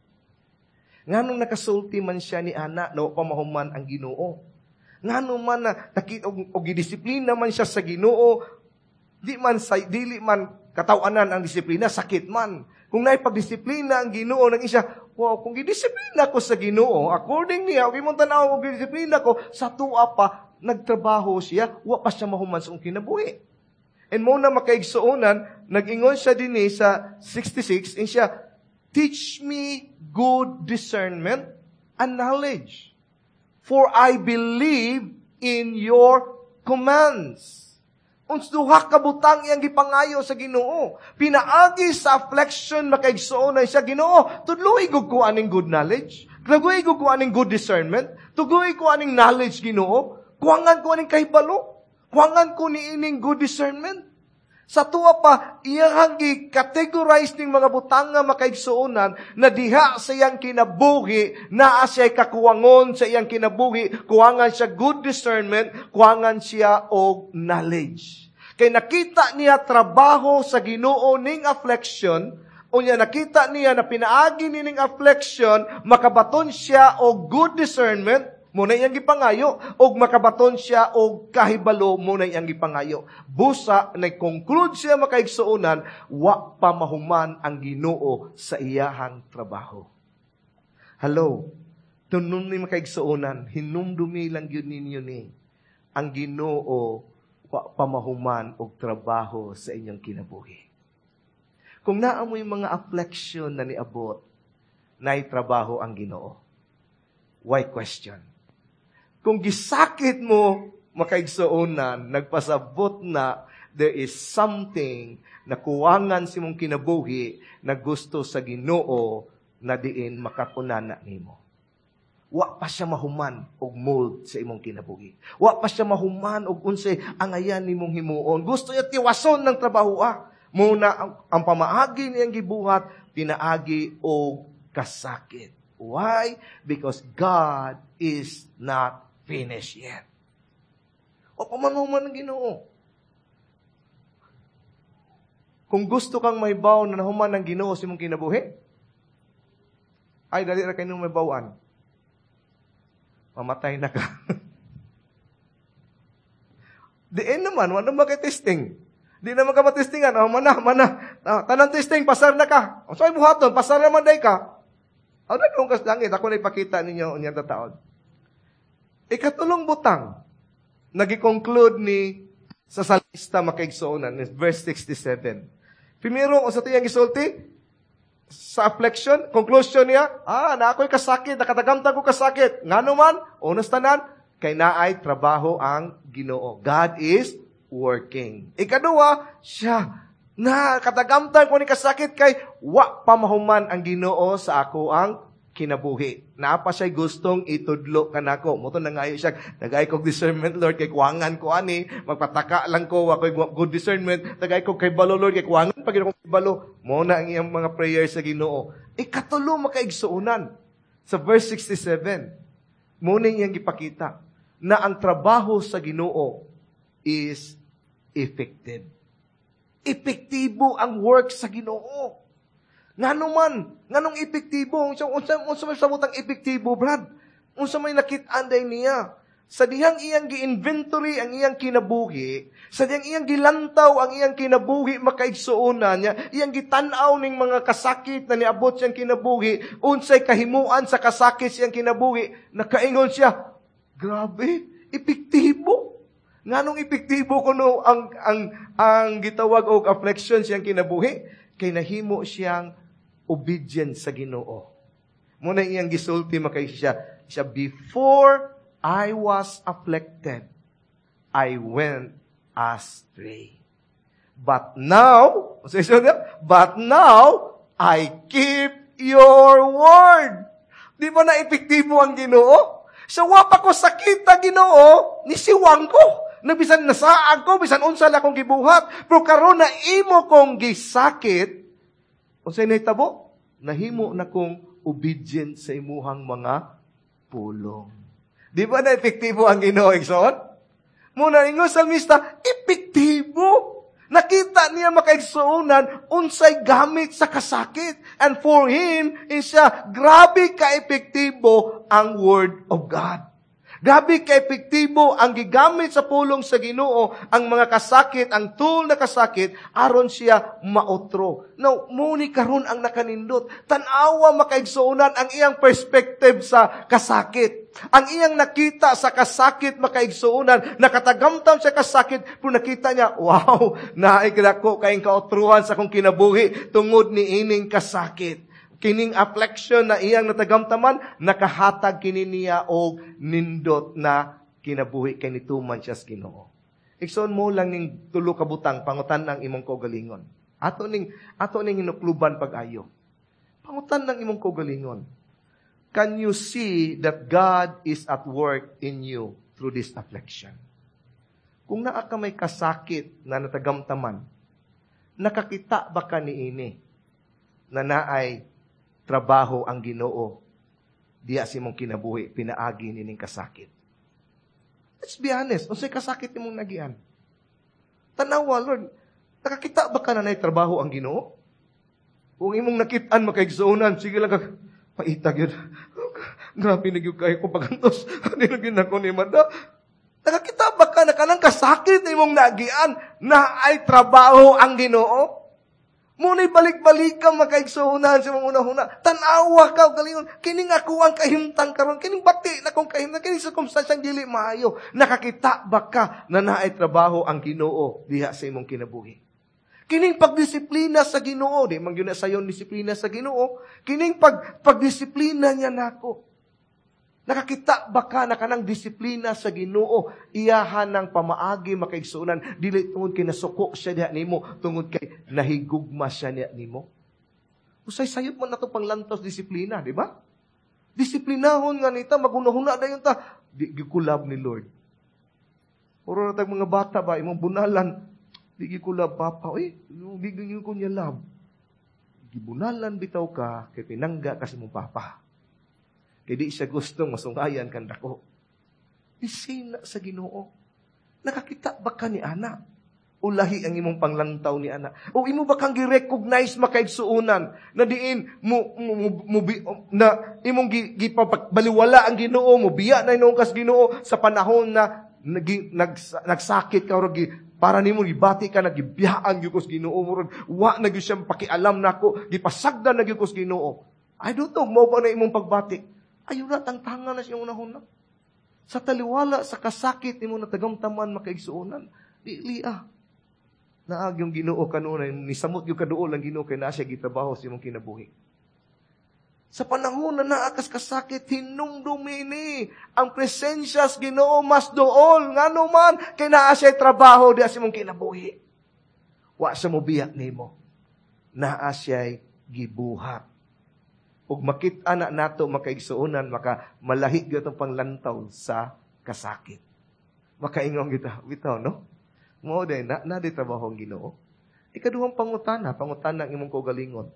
S1: Nganong nakasulti man siya ni ana na wa pamahuman ang Ginoo. Nganong man na nakita og, og gidisiplina man siya sa Ginoo, di man sa dili man katawanan ang disiplina, sakit man. Kung naay pagdisiplina ang Ginoo nang isa, wow, kung gidisiplina ko sa Ginoo, according niya, kung imong tanaw og gidisiplina ko, sa tuwa pa nagtrabaho siya, wa pa siya mahuman sa kinabuhi. And mo na makaigsuonan, nag-ingon siya dinhi sa sixty-six, in siya, teach me good discernment and knowledge, for I believe in your commands. Uns duha ka butang iyang gipangayo sa Ginoo. Pinaagi sa affliction makaigsuonan siya, Ginoo, tudloy gud ko aning good knowledge. Tudloy gud ko aning good discernment. Tudloy ko aning knowledge, Ginoo. Kuwangan ko aning kahibalo. Kuwangan ko ni ining good discernment. Sa tuwa pa, iyang gi-categorize ning mga butang nga makaigsuonan na diha sa iyang kinabuhi, naa siya kakuwangon sa iyang kinabuhi, kuwangan siya good discernment, kuwangan siya og knowledge. Kay nakita niya trabaho sa Ginoo ning affliction, unya nakita niya na pinaagi ni ning affliction, makabaton siya og good discernment, muna iyang gipangayo, og makabaton siya og kahibalo, muna iyang gipangayo. Busa, nag-conclude siya makaigsuonan, wa pa mahuman ang Ginoo sa iyahang trabaho. Hello, tunong ni makaigsuonan, hinumdumi lang yun ninyo ni, ang Ginoo wa pa mahuman og trabaho sa inyong kinabuhi. Kung naamoy mga affliction na niabot, naay trabaho ang Ginoo. Why question? Kung gisakit mo, makaigsuonan, nagpasabot na there is something na kuwangan si mong kinabuhi na gusto sa Ginoo na diin makakunana nimo. Wa pa siya mahuman og mold sa imong kinabuhi. Wa pa siya mahuman og unsay ang ayan nimong himuon. Gusto niya tiwason ng trabaho. Ah. Muna ang, ang pamaagi niyang gibuhat, pinaagi og kasakit. Why? Because God is not finished yet. O pamanuman ng Ginoo. Kung gusto kang may baw na nahuman ng Ginoo sa imong kinabuhi, ay dali ra kayo may bawan. Mamatay na ka. Diin naman, wala naman kay testing. Di naman ka matestingan. Oh, mana, mana. Tanang testing, pasar na ka. O sa'y buhaton, pasar naman day ka. O, nagkong kas langit. Ako na ipakita ninyo unyang tataon. Ikatulong butang, nag-conclude ni sa salista makaigsuonan, verse sixty-seven. Primero, o sa tiyang gisulti, sa affliction, conclusion niya, ah, na ako'y kasakit, nakatagamtan ko kasakit. Nga naman, unos tanan, kay naay trabaho ang Ginoo. God is working. Ikadua, siya, na katagamtan ko ni kasakit kay wa pamahuman ang Ginoo sa ako ang kinabuhi. Naapa siya gustong itudlo kanako. Moto na ngayon siya, nagay kog discernment, Lord, kay kuwangan ko ani, magpataka lang ko, ako'y good discernment, nagay kog kay balo, Lord, kay kuwangan, pag kay balo, muna ang iyang mga prayers sa Ginoo. Ikatulo makaigsuunan sa verse sixty-seven. Muna iyang gipakita na ang trabaho sa Ginoo is effective. Epektibo ang work sa Ginoo. Ngano man, nganong epektibo? Unsa unsa unsa may samutang epektibo, Brad? Unsa may nakit-an day niya? Sa dihang iyang gi-inventory ang iyang kinabuhi, sa dihang iyang gilantaw ang iyang kinabuhi makaigsuonan niya, iyang gitan-aw ning mga kasakit na niabot siyang kinabuhi, unsay kahimuan sa kasakit siyang kinabuhi, nakaingon siya, grabe, epektibo. Nganong epektibo kuno ang ang ang gitawag og affliction siyang kinabuhi? Kay nahimo siyang obedient sa Ginoo. Muna iyang gisulti makay siya, Siya, before I was afflicted, I went astray. But now, but now, I keep your word. Di ba na epektibo ang Ginoo? Sa wapa ko sakita Ginoo, nisiwang ko. Na bisan nasaan ko, bisan unsa la kong gibuhat, pero karon na imo kong gisakit, unsay nahitabo? Nahimo na kong obedient sa imuhang mga pulong. Di ba na epektibo ang Ginoo, igsoon? Muna ninyo, salmista, epektibo. Nakita niya makaigsuunan, unsay gamit sa kasakit. And for him, isya, grabe ka-epektibo ang Word of God. Grabe ka-epektibo ang gigamit sa pulong sa Ginoo, ang mga kasakit, ang tool na kasakit, aron siya maotro. Now, muni karon ang nakanindot. Tanawa makaigsuunan ang iyang perspective sa kasakit. Ang iyang nakita sa kasakit makaigsuunan, nakatagamtam sa kasakit, pero nakita niya, wow, naikilako kayong kaotruhan sa kong kinabuhi tungod ni ining kasakit. Kining affliction na iyang natagamtaman, nakahatag kini niya og nindot na kinabuhi kay nituman siya sa Ginoo. Ikson mo lang ning tulo ka butang pangutan ng imong kaugalingon. Ato ning ato ning hinukluban pag-ayo. Pangutan ng imong kaugalingon. Can you see that God is at work in you through this affliction? Kung naa ka may kasakit na natagamtaman, nakakita ba ka niini na naay trabaho ang Ginoo diya si mong kinabuhi, pinaagi nining kasakit? Let's be honest, unsay kasakit imong nagian? Tanawa, Lord, nakakita ba ka na nay trabaho ang Ginoo? Kung imong nakitaan makaigsuunan, sige lang ka, paitag yun. Grabe na yung kayo ko pagantos. Hindi na ginako ni Mada. Nakakita ba ka na kanang kasakit imong nagian na ay trabaho ang Ginoo? Muna'y balik-balik ka makaigsuunan sa mga una-una. Tanawa ka, galingon. Kining ako ang kahimtang karon. Kining bati na kong kahimtang. Kining circumstansyang dili maayo. Nakakita ba ka na naay trabaho ang Ginoo diha sa imong kinabuhi? Kining pagdisiplina sa Ginoo, di man gyud na sayon disiplina sa Ginoo. Kining pag pagdisiplina niya nako. Nakakita ba ka na kanang disiplina sa Ginoo, iyahan ng pamaagi makaigsuunan, dili tungod kay nasuko siya diha nimo, tungod kay nahigugma siya niya nimo? Usay sayop man nato panglantos disiplina, di ba? Disiplinahon nga nita, magunahuna dayon ta, di gikulab ni Lord. Oro na tag mga bata ba, imong bunalan, di gikulab papa, oy, di gyud ko niya love. Gibunalan bitaw ka kay pinangga kasi mong papa. Kaya di siya gustong masungayan kang dako. Isina sa Ginoo. Nakakita ba ka ni Ana? O lahi ang imong panglantaw ni Ana? O imo ba kang gi-recognize makaigsuunan na diin mo, mo, mo, mo na imong gipabaliwala ang Ginoo mo, biya na inong kas Ginoo sa panahon na nag, nags, nagsakit ka o para nimo gibati ka nagibiyaan gyud ko sa Ginoo mo, wa na gyud siyang pakialam nako, gipasagdan na gyud ko sa Ginoo. I don't know, mao ba na imong pagbati? Ayaw na, tangtangan na siyang unahuna. Sa taliwala, sa kasakit, ni mo na tagamtaman makaigsuunan. Dili ah. Naag yung Ginoo kanunay, nisamot yung kaduol ang Ginoo kay na siya gitrabaho sa imong kinabuhi. Sa panahon na naakas kasakit, hinumdumi ni ang presensya sa Ginoo mas dool. Nga naman, kay naa siya trabaho di sa imong kinabuhi. Wa sa mo biyak nimo. Naa siya gibuhat. Ug makita na nato makaigsuunan, maka malahi gyud ang panglantaw sa kasakit. Makaingon kita, bitaw no? Mo day na na di trabaho ang Ginoo. Ikaduhang pangutana, pangutana ng imong kaugalingon.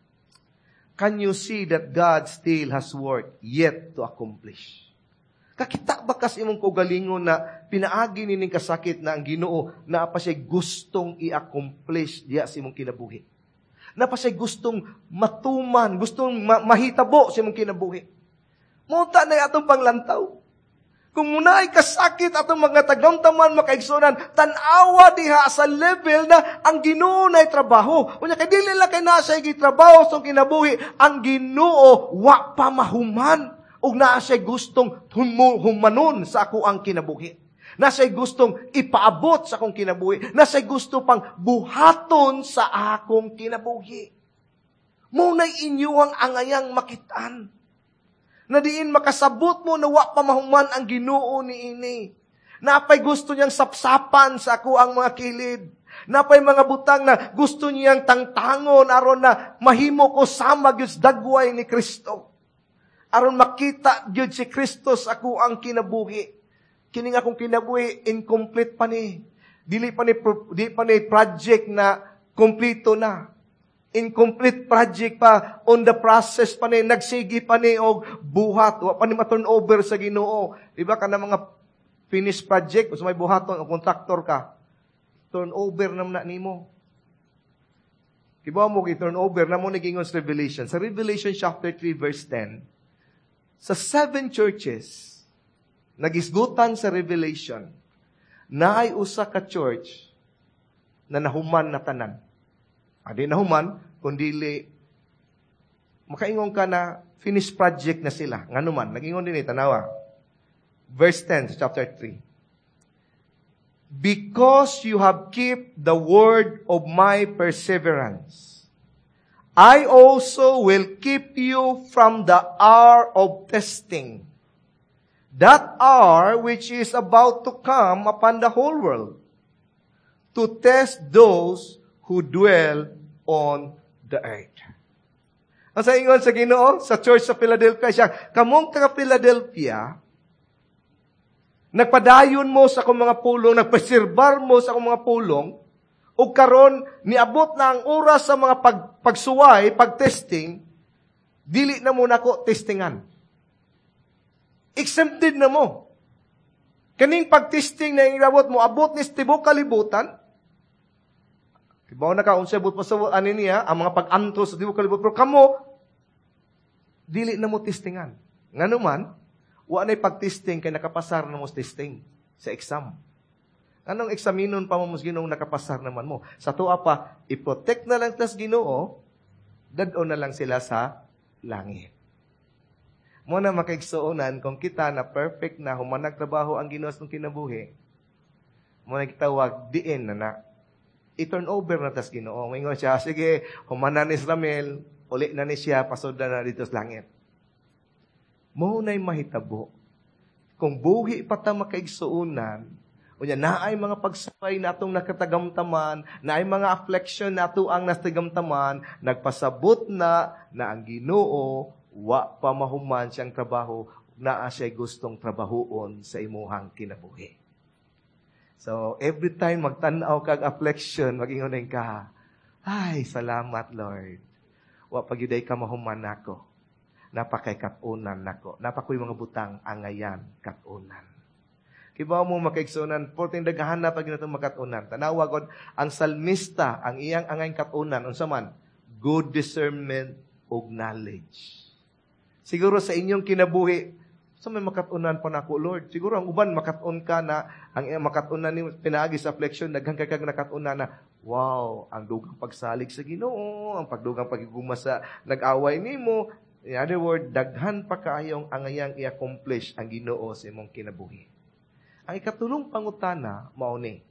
S1: Can you see that God still has work yet to accomplish? Kakita ba kas imong kaugalingon na pinaagi nining kasakit na ang Ginoo na pa siya gustong i-accomplish diya sa imong kinabuhi? Na pa siya gustong matuman, gustong ma- mahitabo sa imong kinabuhi. Munta na atong panglantaw. Kung muna ay kasakit atong mga tagamtaman makaigsunan, tanawa diha sa level na ang Ginoo na trabaho. Unya kay dili lang kay naa siya gitrabaho sa kinabuhi, ang Ginoo wa pa mahuman ug naa siya gustong humanon sa ako ang kinabuhi. Na siya'y gustong ipaabot sa akong kinabuhi. Na siya'y gusto pang buhaton sa akong kinabuhi. Muna'y inyuhang angayang makitaan. Na diin makasabot mo na wa pa mahuman ang Ginoo niini. Napay gusto niyang sapsapan sa ako ang mga kilid. Napay mga butang na gusto niyang tangtangon aron na mahimo ko sama gyud sa dagway ni Kristo. Aron makita gyud si Kristo sa ako ang kinabuhi. Kini nga akong kinabuhi incomplete pa ni. Dili pa ni di pa ni project na kompleto na. Incomplete project pa, on the process pa ni, nagsigi pa ni og buhat, wa pa ni ma-turn over sa Ginoo. Diba ka na mga finished project, o may buhaton, o contractor ka, turn over naman na nimo. Kibaw mo kay turn over, na mo nagingon sa Revelation. Sa Revelation chapter three verse ten, sa seven churches, nagisgutan sa Revelation, na ay usa ka church na nahuman na tanan. Adi na human, kundili, makaingon ka na finished project na sila. Nga naman, nagingon din ito, tanawa. Verse ten, chapter three. Because you have kept the word of my perseverance, I also will keep you from the hour of testing, that hour which is about to come upon the whole world, to test those who dwell on the earth. Ang sa ingon sa Ginoo, sa church sa Philadelphia siya, kamong taga Philadelphia, nagpadayon mo sa akong mga pulong, nagpreserbar mo sa akong mga pulong, o karon niabot na ang oras sa mga pag, pagsuway, pagtesting, dili na mo nako testingan. Exempted na mo. Kaning pagtesting na ingabot mo, abot ni tibok kalibutan, Kibaw na ka, unsay but pa sa ani niya, ang mga pag-anto sa diwa kalibot. Pero kamo, dili na mo testingan. Nga naman, wa na'y pag-testing kay nakapasar na mo testing sa exam. Anong examinon pa mo mas Ginoo nakapasar naman mo? Sa tuwa pa, i-protect na lang tas Ginoo, dad-o na lang sila sa langit. Mo na makaigsuonan kung kita na perfect na humanag trabaho ang Ginoo sa kinabuhi. Mo na kitawag diin na na i-turn over na tas Ginoo. Mingon siya, sige, humanan ni Ramel, uli na ni siya, pasod na dito sa langit. Mo na'y mahitabo. Kung buhi pa ta makaigsuunan, unya naay mga pagsabay na atong nakatagamtaman, naay mga affliction na ato ang nastagamtaman, nagpasabot na na ang Ginoo wa pa mahuman siyang trabaho, naa siya'y gustong trabahoon sa imuhang kinabuhi. So, every time magtanaw kag affliction, magingunin ka, ay, salamat, Lord. Wa pagyuday ka mahuman nako. Napakay katunan nako. Napakoy mga butang angayan katunan. Kibaw mo makaigsunan, porting daghan na pag ginatong makatunan. Tanawa gud ang salmista, ang iyang angayan katunan, unsa man, good discernment og knowledge. Siguro sa inyong kinabuhi, so may makatunan pa nako, Lord. Siguro ang uban makatun ka na, ang makatunan ni pinaagi sa affliction, daghang kay kag nakatunan na, wow, ang dugang pagsalig sa Ginoo, ang pagdugang pagiguma sa nag-away nimo. In other words, daghan pa kaayong angayang i-accomplish ang Ginoo sa imong kinabuhi. Ang ikatulong pangutana mao ni,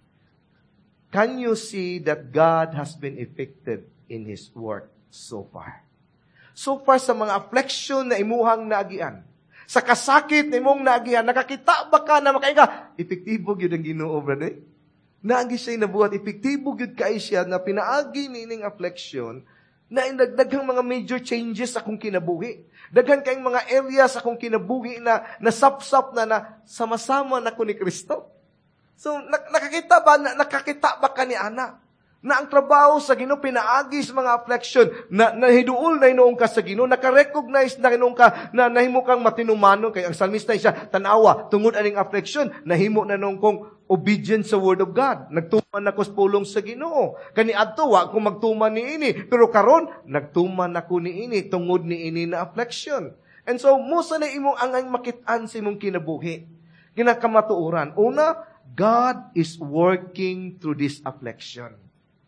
S1: can you see that God has been effective in His work so far? So far sa mga affliction na imuhang naagian, sa kasakit na imong naagian, nakakita ba ka na makainga? Epektibo gyud ang Ginoo, brother. Naagi siya nabuhat, epektibo gyud kay siya na pinaagi nining affliction na indagdaghang mga major changes sa akong kinabuhi. Daghan kayong mga areas sa akong kinabuhi na nasapsap na na sama-sama na ko ni Kristo. So, nakakita ba, nakakita ba ka ni Ana? Na ang trabaho sa Ginoo pinaagi sa mga affliction, na nahiduol na inoong ka sa Ginoo, nakarecognize na inoong ka, na nahimo kang matinumano, kay ang salmista siya, tanawa, tungod aning affliction, nahimo na noong kong obedient sa Word of God. Nagtuman ako sa pulong sa Ginoo. Kani adto wa ko magtuman ni ini, pero karon nagtuman ako ni ini, tungod ni ini na affliction. And so, musa na imong angay makitaan sa imong kinabuhi. Ginakamatuoran. Una, God is working through this affliction.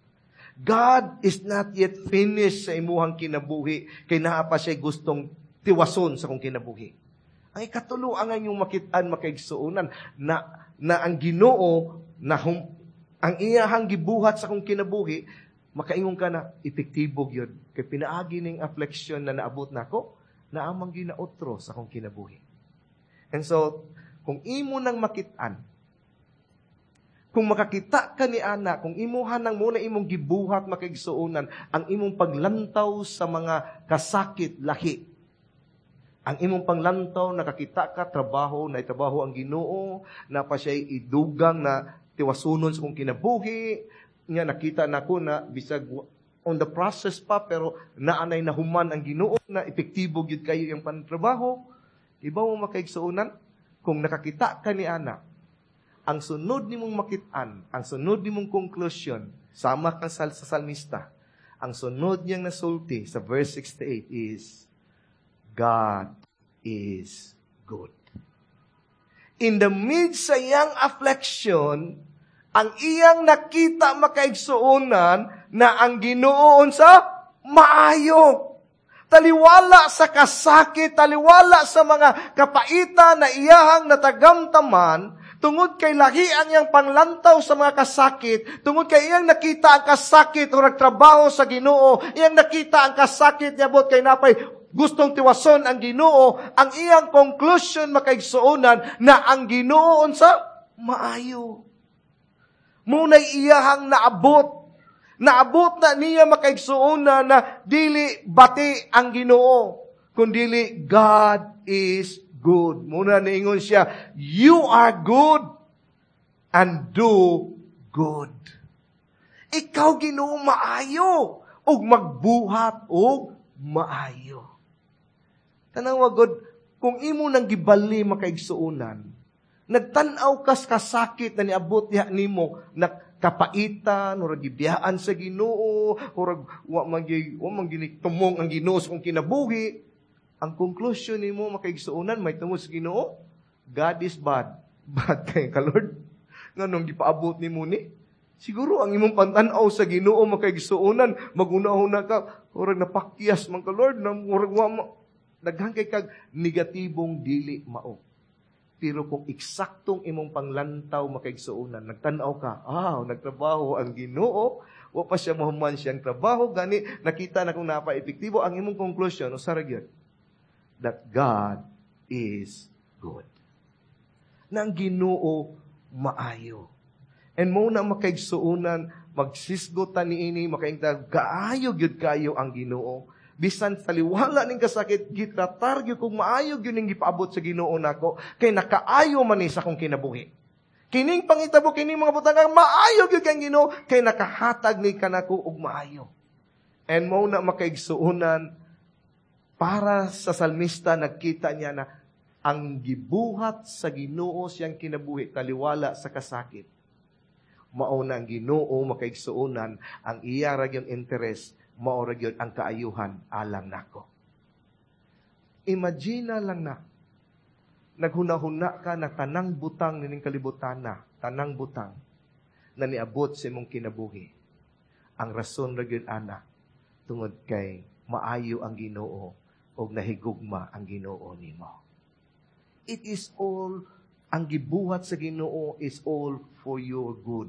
S1: God is not yet finished sa imuhang kinabuhi, kay naa pa siya gustong tiwason sa kong kinabuhi. Ang ikatulo, ang inyong makitaan, makaigsuunan, na, na ang Ginoo, na hum, ang iyahang gibuhat sa kong kinabuhi, makaingon ka na, epektibo yun. Kay pinaagi ning affliction na naabot na ko, na amang ginaotro sa akong kinabuhi. And so, kung imo nang makitaan, kung makakita ka ni ana, kung imuhan nang muna imong gibuhat makaigsuonan, ang imong paglantaw sa mga kasakit, lahi. Ang imong paglantaw, nakakita ka, trabaho, na trabaho ang Ginoo, na pa siya'y idugang na tiwasunon sa kong kinabuhi, nga nakita na ko na bisag on the process pa, pero naanay na human ang Ginoo, na epektibo gyud kayo yung pantrabaho. Iba mo makaigsuonan? Kung nakakita ka ni ana, ang sunod nimong makitaan, ang sunod nimong conclusion, sama kang sa salmista, ang sunod niyang nasulti sa verse sixty-eight is, God is good. In the midst sa iyang affliction, ang iyang nakita makaigsuonan na ang Ginoo sa maayo. Taliwala sa kasakit, taliwala sa mga kapaitan na iyahang natagamtaman, tungod kay lahi ang iyang panglantaw sa mga kasakit, tungod kay iyang nakita ang kasakit o nagtrabaho sa Ginoo, iyang nakita ang kasakit niya bot kay napay gustong tiwason ang Ginoo, ang iyang conclusion makaigsuonan na ang Ginoo sa maayo. Muna'y iyahang naabot, naabot na niya makaigsuonan na dili bati ang Ginoo, kundili God is good. Muna niingon siya, you are good and do good. Ikaw Ginoo maayo ug magbuhat og maayo. Tanawa God, kung imo nang gibali makaigsuonan, nagtan-aw kas kasakit na niabot diha nimo, nakapaitan or gibiyaan sa Ginoo or wa man wa man tumong ang Ginoo sa kung kinabuhi, ang conclusion nimo makaigsuonan may tungod sa Ginoo, God is bad. Bad kay ka Lord. Nganong gipaabot nimo ni? Siguro ang imong pantanaw sa Ginoo makaigsuonan, maguna-una ka, orag napakyas man ka Lord, na orag wa ma daghang kay kag negatibong dili mao. Pero kung eksaktong imong panglantaw makaigsuonan, nagtan-aw ka, ah, nagtrabaho ang Ginoo, wa pa siya mahuman siyang trabaho, gani nakita na kung napa-epektibo ang imong conclusion, usara gyud, that God is good. Na ang Ginoo maayo. And mo na makaigsuonan, magsisgutan niini, makaingtag, kaayo gyud kayo ang Ginoo. Bisan taliwala ning kasakit, gitratar gyud kung maayo gyud ning gipaabot sa Ginoo nako, kay nakaayo man ni sa kong kinabuhi. Kining pangitabo kining mga butang maayo gyud kang Ginoo, kay nakahatag ni kanako og maayo. And mo na makaigsuonan, para sa salmista nagkita niya na ang gibuhat sa Ginoo siyang kinabuhi taliwala sa kasakit. Mao na ang Ginoo makaigsuonan, ang iya ra gyud interest, mao ra gyud ang kaayuhan alang nako. Imagine lang na naghuna-huna ka na tanang butang nining kalibutan na, tanang butang na niabot sa imong kinabuhi. Ang rason ra gyud ana tungod kay maayo ang Ginoo og nahigugma ang Ginoo nimo. It is all, ang gibuhat sa Ginoo is all for your good.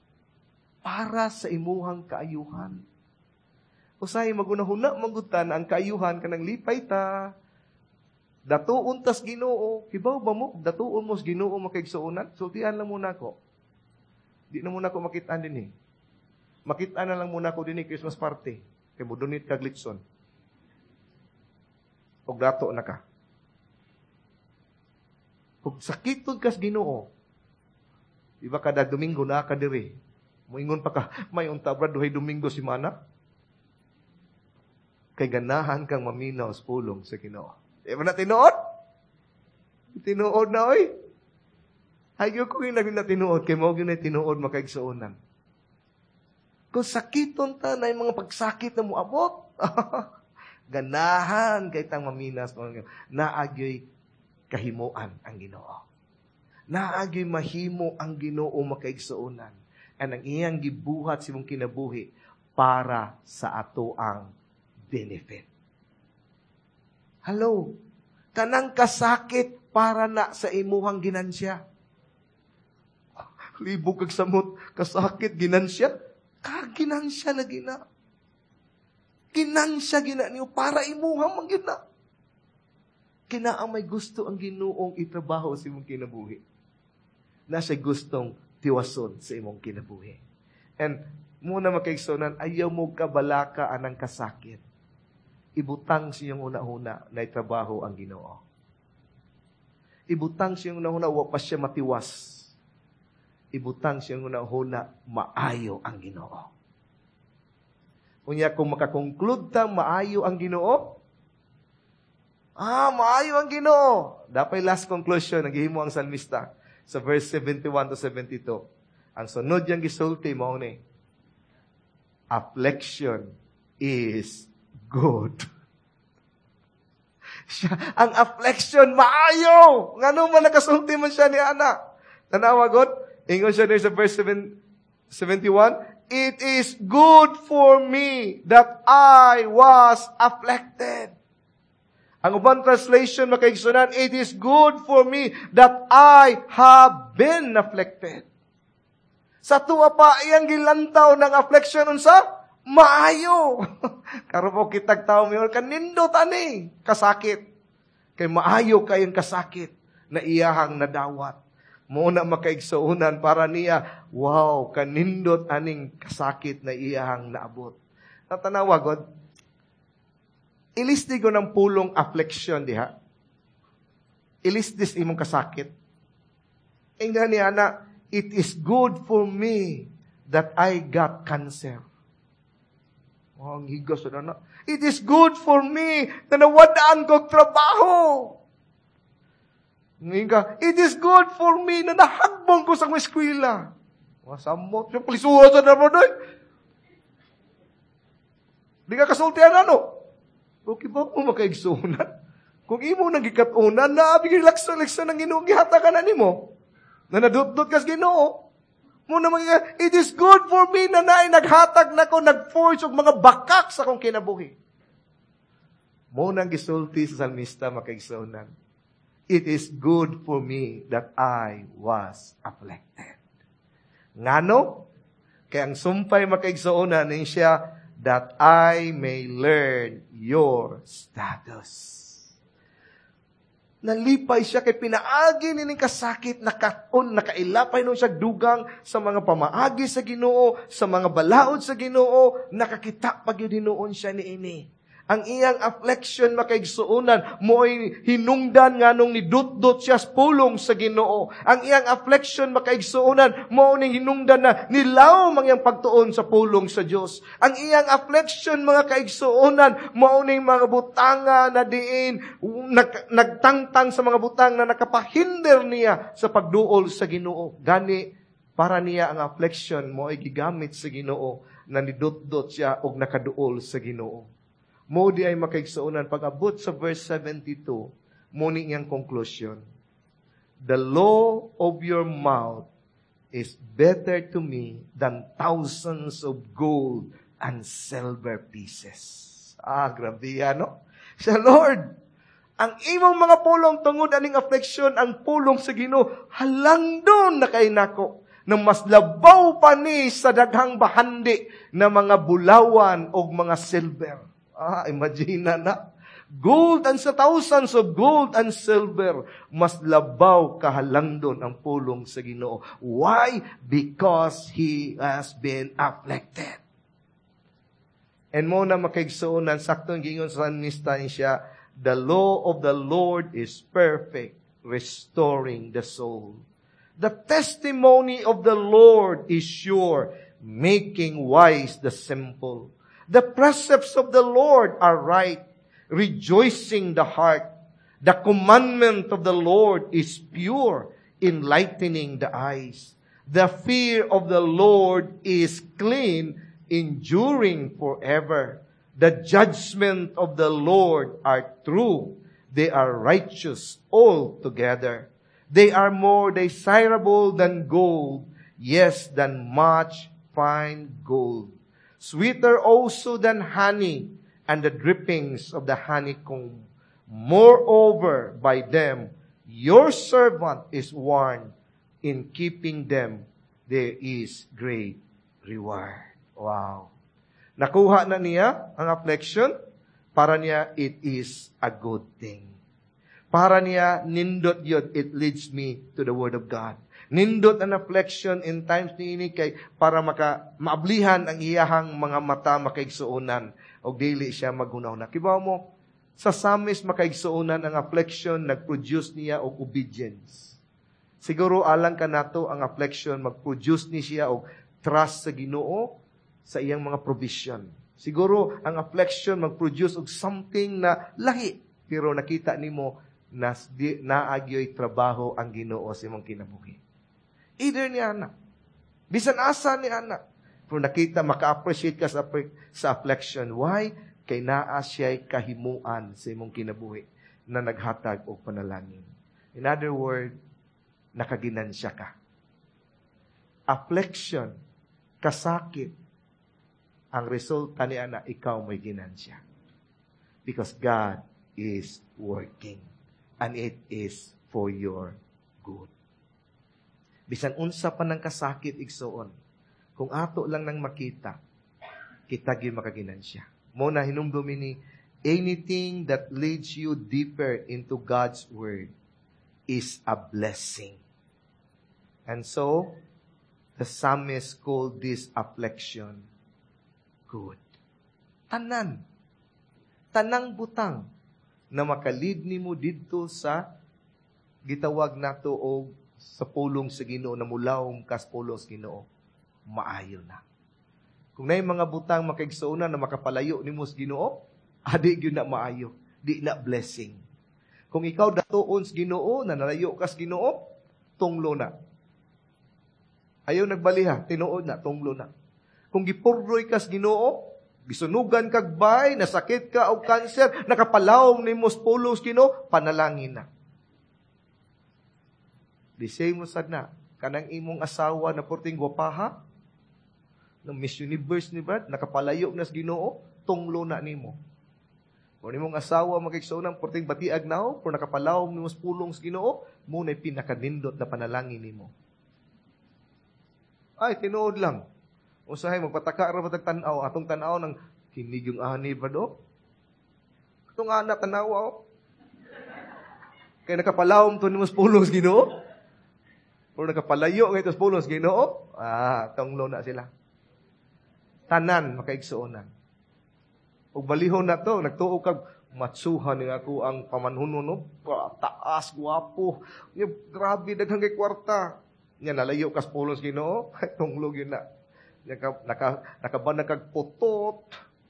S1: Para sa imuhang kaayuhan. Usahay magunahuna magutan ang kaayuhan kanang lipay ta. Datuon tas Ginoo, hibaw ba mo datuon mo sa Ginoo makaigsuonan? Sultian lang muna ko. Di na muna ko makitaan din eh. Makitaan na lang muna ko din eh Christmas party. Kay mo donate kag litson. Og dato na ka. Kung sakiton kas Ginoo, iba kada Domingo na ka diri. Moingon pa ka, may unta brad duhay Domingo si mana. Kay ganahan kang maminaw sa pulong sa Ginoo. Di ba na tinuod? Tinuod na oy. Hayo ko yung naging na tinuod, kay mo yung na tinuod makaigsuonan. Kung sakiton ta na yung mga pagsakit na moabot, ganahan kay tang maminas naagyoy kahimuan ang Ginoo. Naagyoy mahimo ang Ginoo makaigsuonan. And ang iyang gibuhat sa imong kinabuhi para sa ato ang benefit. Hello, kanang kasakit para na sa imuhang ginansya. Libog kag samot, kasakit ginansya, kaginansya na gina. Ginansya gina niyo para imuhang manggina. Kinaang may gusto ang Ginoong itrabaho sa imong kinabuhi. Na siya gustong tiwason sa imong kinabuhi. And muna makaigsunan, ayaw mo kabalaka anang kasakit. Ibutang siyang una-una na itrabaho ang Ginoo. Ibutang siyang una-una, wa pa siya matiwas. Ibutang siyang una-una, maayo ang Ginoo. Unya, kung makakonclude ta, maayo ang Ginoo, ah, maayo ang Ginoo. Dapat last conclusion, naghihimo ang salmista sa verse seventy-one to seventy-two. Ang sunod yung gisulti mo ni, affliction is good. Siya, ang affliction, maayo! Nga nung man nakasulti man siya ni Ana. Tanawa, God? Ingon siya sa verse seventy-one, it is good for me that I was afflicted. Ang ubang translation, makaigsunan, it is good for me that I have been afflicted. Sa tuwa pa, iyang gilantaw ng affliction unsa? Maayo. Karon po kitag tao mi kanindot ani kasakit. Kay maayo kayong kasakit na iyahang nadawat. Muna makaigsuunan para niya, wow, kanindot aning kasakit na iyahang naabot. Tatanawa, God, ilisdi ko ng pulong affliction diha. Ilisdis imong kasakit. Ingga niya na, it is good for me that I got cancer. Oh, ang higos na na. It is good for me na nawadaan ko trabaho. Nga, it is good for me na nahagbong ko sa eskwela. Masamot. Yung pulisuha sa naman doon. Di ka kasultihan ano? Okay ba mo makaigsunan? Kung imo nang gikatunan, naabigay laksa-laksa ng Ginoo gihatakan na nimo. Na nadut-dut kas Ginoo. Muna mga, it is good for me na naay naghatag na ko, nag-forge og mga bakak sa akong kinabuhi. Muna gisulti sa salmista makaigsunan. It is good for me that I was afflicted. Ngano? Kaya ang sumpay makaigsunan ni siya, that I may learn your status. Nalipay siya kay pinaagi nining kasakit, nakaon, nakailapay nun siya dugang sa mga pamaagi sa Ginoo, sa mga balaod sa Ginoo, nakakita pag yun dinuon siya ni ini. Ang iyang affliction makaigsuunan, mo'y hinungdan nga nung nidut-dut siya pulong sa Ginoo. Ang iyang affliction makaigsuunan, mo ning hinungdan na nilaw mangyang pagtuon sa pulong sa Dios. Ang iyang affliction mga kaigsuunan, mo ning mga butanga na diin nag, nagtangtang sa mga butang na nakapahinder niya sa pagduol sa Ginoo. Gani para niya ang affliction mo ay gigamit sa Ginoo na nidut-dut siya og nakaduol sa Ginoo. Mo di ay makaigsuunan pag-abot sa verse seventy-two, mo ni iyang conclusion. The law of your mouth is better to me than thousands of gold and silver pieces. Ah, grabe ano? Sa Lord, ang imong mga pulong tungod aning affliction, ang pulong sa Ginoo, halangdon na kay nako, na mas labaw pa ni sa daghang bahandi na mga bulawan o mga silver. Ah, imagine na na. Gold and sa thousands of gold and silver, mas labaw kahalangdon ang pulong sa Ginoo. Why? Because He has been afflicted. And mo na makaigsuunan, saktong gingon sa salmista siya, the law of the Lord is perfect, restoring the soul. The testimony of the Lord is sure, making wise the simple. The precepts of the Lord are right, rejoicing the heart. The commandment of the Lord is pure, enlightening the eyes. The fear of the Lord is clean, enduring forever. The judgment of the Lord are true. They are righteous altogether. They are more desirable than gold, yes, than much fine gold. Sweeter also than honey and the drippings of the honeycomb. Moreover, by them, your servant is warned. In keeping them, there is great reward. Wow. Nakuha na niya ang affliction, para niya it is a good thing. Para niya, nindot yun, it leads me to the Word of God. Nindot ang affliction in times ni ini kay para maka maablihan ang iyahang mga mata makaigsuunan o dili siya magunaw na. Kibaw mo, sa samis makaigsuunan ang affliction, nag-produce niya og obedience. Siguro alang ka nato ang affliction, mag-produce ni siya og trust sa Ginoo sa iyang mga provision. Siguro ang affliction mag-produce og something na lahi, pero nakita nimo na naagyoy trabaho ang Ginoo sa imong kinabuhi. Either ni anak, bisan asa ni anak, pero nakita, maka-appreciate ka sa, sa affliction. Why? Kay naa siya'y kahimuan sa imong kinabuhi na naghatag og panalangin. In other word, nakaginansya ka. Affliction, kasakit, ang resulta ni ana, ikaw may ginansya. Because God is working. And it is for your good. Bisan unsa pa ng kasakit igsoon, kung ato lang nang makita, kita gyud makaginansya. Mo na hinumdumi ni, anything that leads you deeper into God's Word is a blessing. And so, the psalmist called this affliction good. Tanan. Tanang butang na makalid nimo didto sa gitawag nato og sa pulong sa Ginoo na mulawom kas pulong sa Ginoo, maayo na. Kung nay mga butang makaigsuuna na makapalayo nimo sa Ginoo, adi gyud na maayo, di na blessing. Kung ikaw datuon sa Ginoo na nalayo kas Ginoo, tunglo na. Ayaw nagbaliha, tinuod na, tunglo na. Kung gipurdoy kas Ginoo, gisunugan kag bay, nasakit ka og cancer, nakapalawom nimo sa pulong sa Ginoo, panalangin na. The same sad na, kanang imong asawa na porting gwapaha, ng Miss Universe ni Brad, nakapalayo na sa Ginoo, tunglo na nimo. Kung imong asawa makigsuon ng porting batiag nao, kung nakapalawom nimo sa pulong sa Ginoo, muna pinakadindot na panalangin nimo. Ay, tinuod lang. Usahay, magpataka ra batag tanaw, atong tanaw ng kinig yung ani ba do? Atong anak tanaw oh. Kaya nakapalawom to nimo sa pulong sa Ginoo. Pero nakapalayo ngayon sa pulong sa Ginoo, ah, tunglo na sila. Tanan makaigsuonan. Ug balihon na to, nagtuo kag matsuhan ni ako ang pamanhunon no, taas gwapo. Nya grabe daghang kay kwarta. Nya nalayo kas pulong sa Ginoo, tunglo gyud na. Naka naka nakabanag kag putot.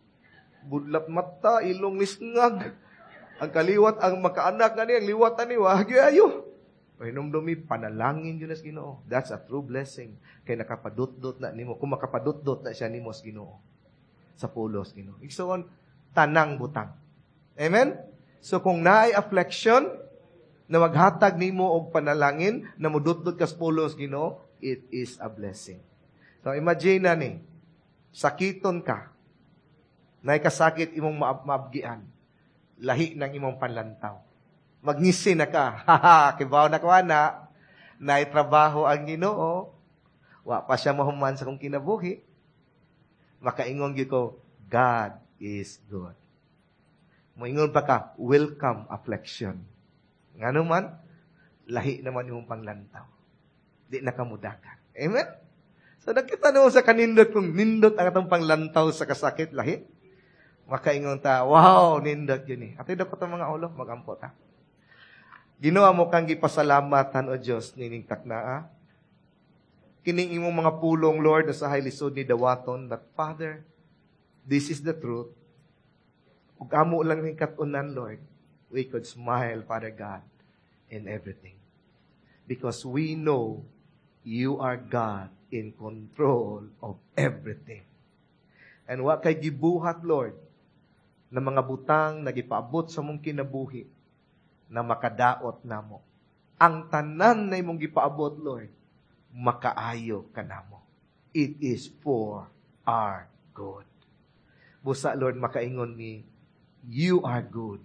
S1: Budlat mata, ilong lisngag. Ang kaliwat ang makaanak nga ni, ang liwat ani wa ayo. Pahinumdumi, panalangin yun sa Ginoo. That's a true blessing. Kaya nakapadot-dot na nimo. Kung makapadot-dot na siya nimo sa Ginoo. Sa pulo sa Ginoo. Igsoon, tanang butang. Amen? So kung naay affliction, na maghatag nimo og panalangin, na mudot-dot ka sa pulo sa Ginoo, it is a blessing. So imagine na ni, sakiton ka, naay kasakit imong maabgian, lahi ng imong panlantaw. Magngisi na ka. Haha, kibaw na kwa na. Naitrabaho ang Ginoo. Wa pa siya mahuman sa kong kinabuhi. Makaingon gyud ko, God is good. Moingon pa ka, welcome affliction. Ngano man, lahi naman yung panglantaw. Di na kamudakan. Amen? So nakita mo sa kanindot kung nindot ang atong panglantaw sa kasakit, lahi. Makaingon ta, wow, nindot yun eh. At ito ko itong mga ulo, magampo ta. Ginawa mo kang gipasalamatan o Diyos nining taknaa. Kining imong mga pulong, Lord, na sa lisod ni dawaton, that Father, this is the truth. Ug amo lang ning katunan, Lord, we could smile, Father God, in everything. Because we know you are God in control of everything. And wa kay gibuhat, Lord, na mga butang nagipaabot sa mong kinabuhi, na makadaot namo. Ang tanan na imong gipaabot, Lord, makaayo ka namo. It is for our good. Busa, Lord, makaingon ni, you are good.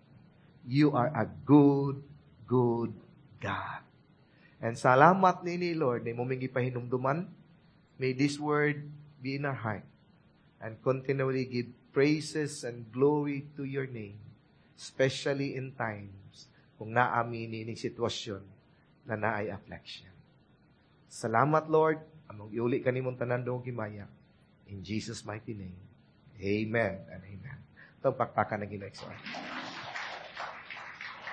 S1: You are a good, good God. And salamat nini, Lord, na imong gipahinumduman. May this word be in our heart and continually give praises and glory to your name, especially in times kung naami ni ining sitwasyon na naay affliction. Salamat, Lord. Among iuli ka ni mong tanan doong kimaya. In Jesus' mighty name. Amen and amen. Itong pakpakan na ginawa.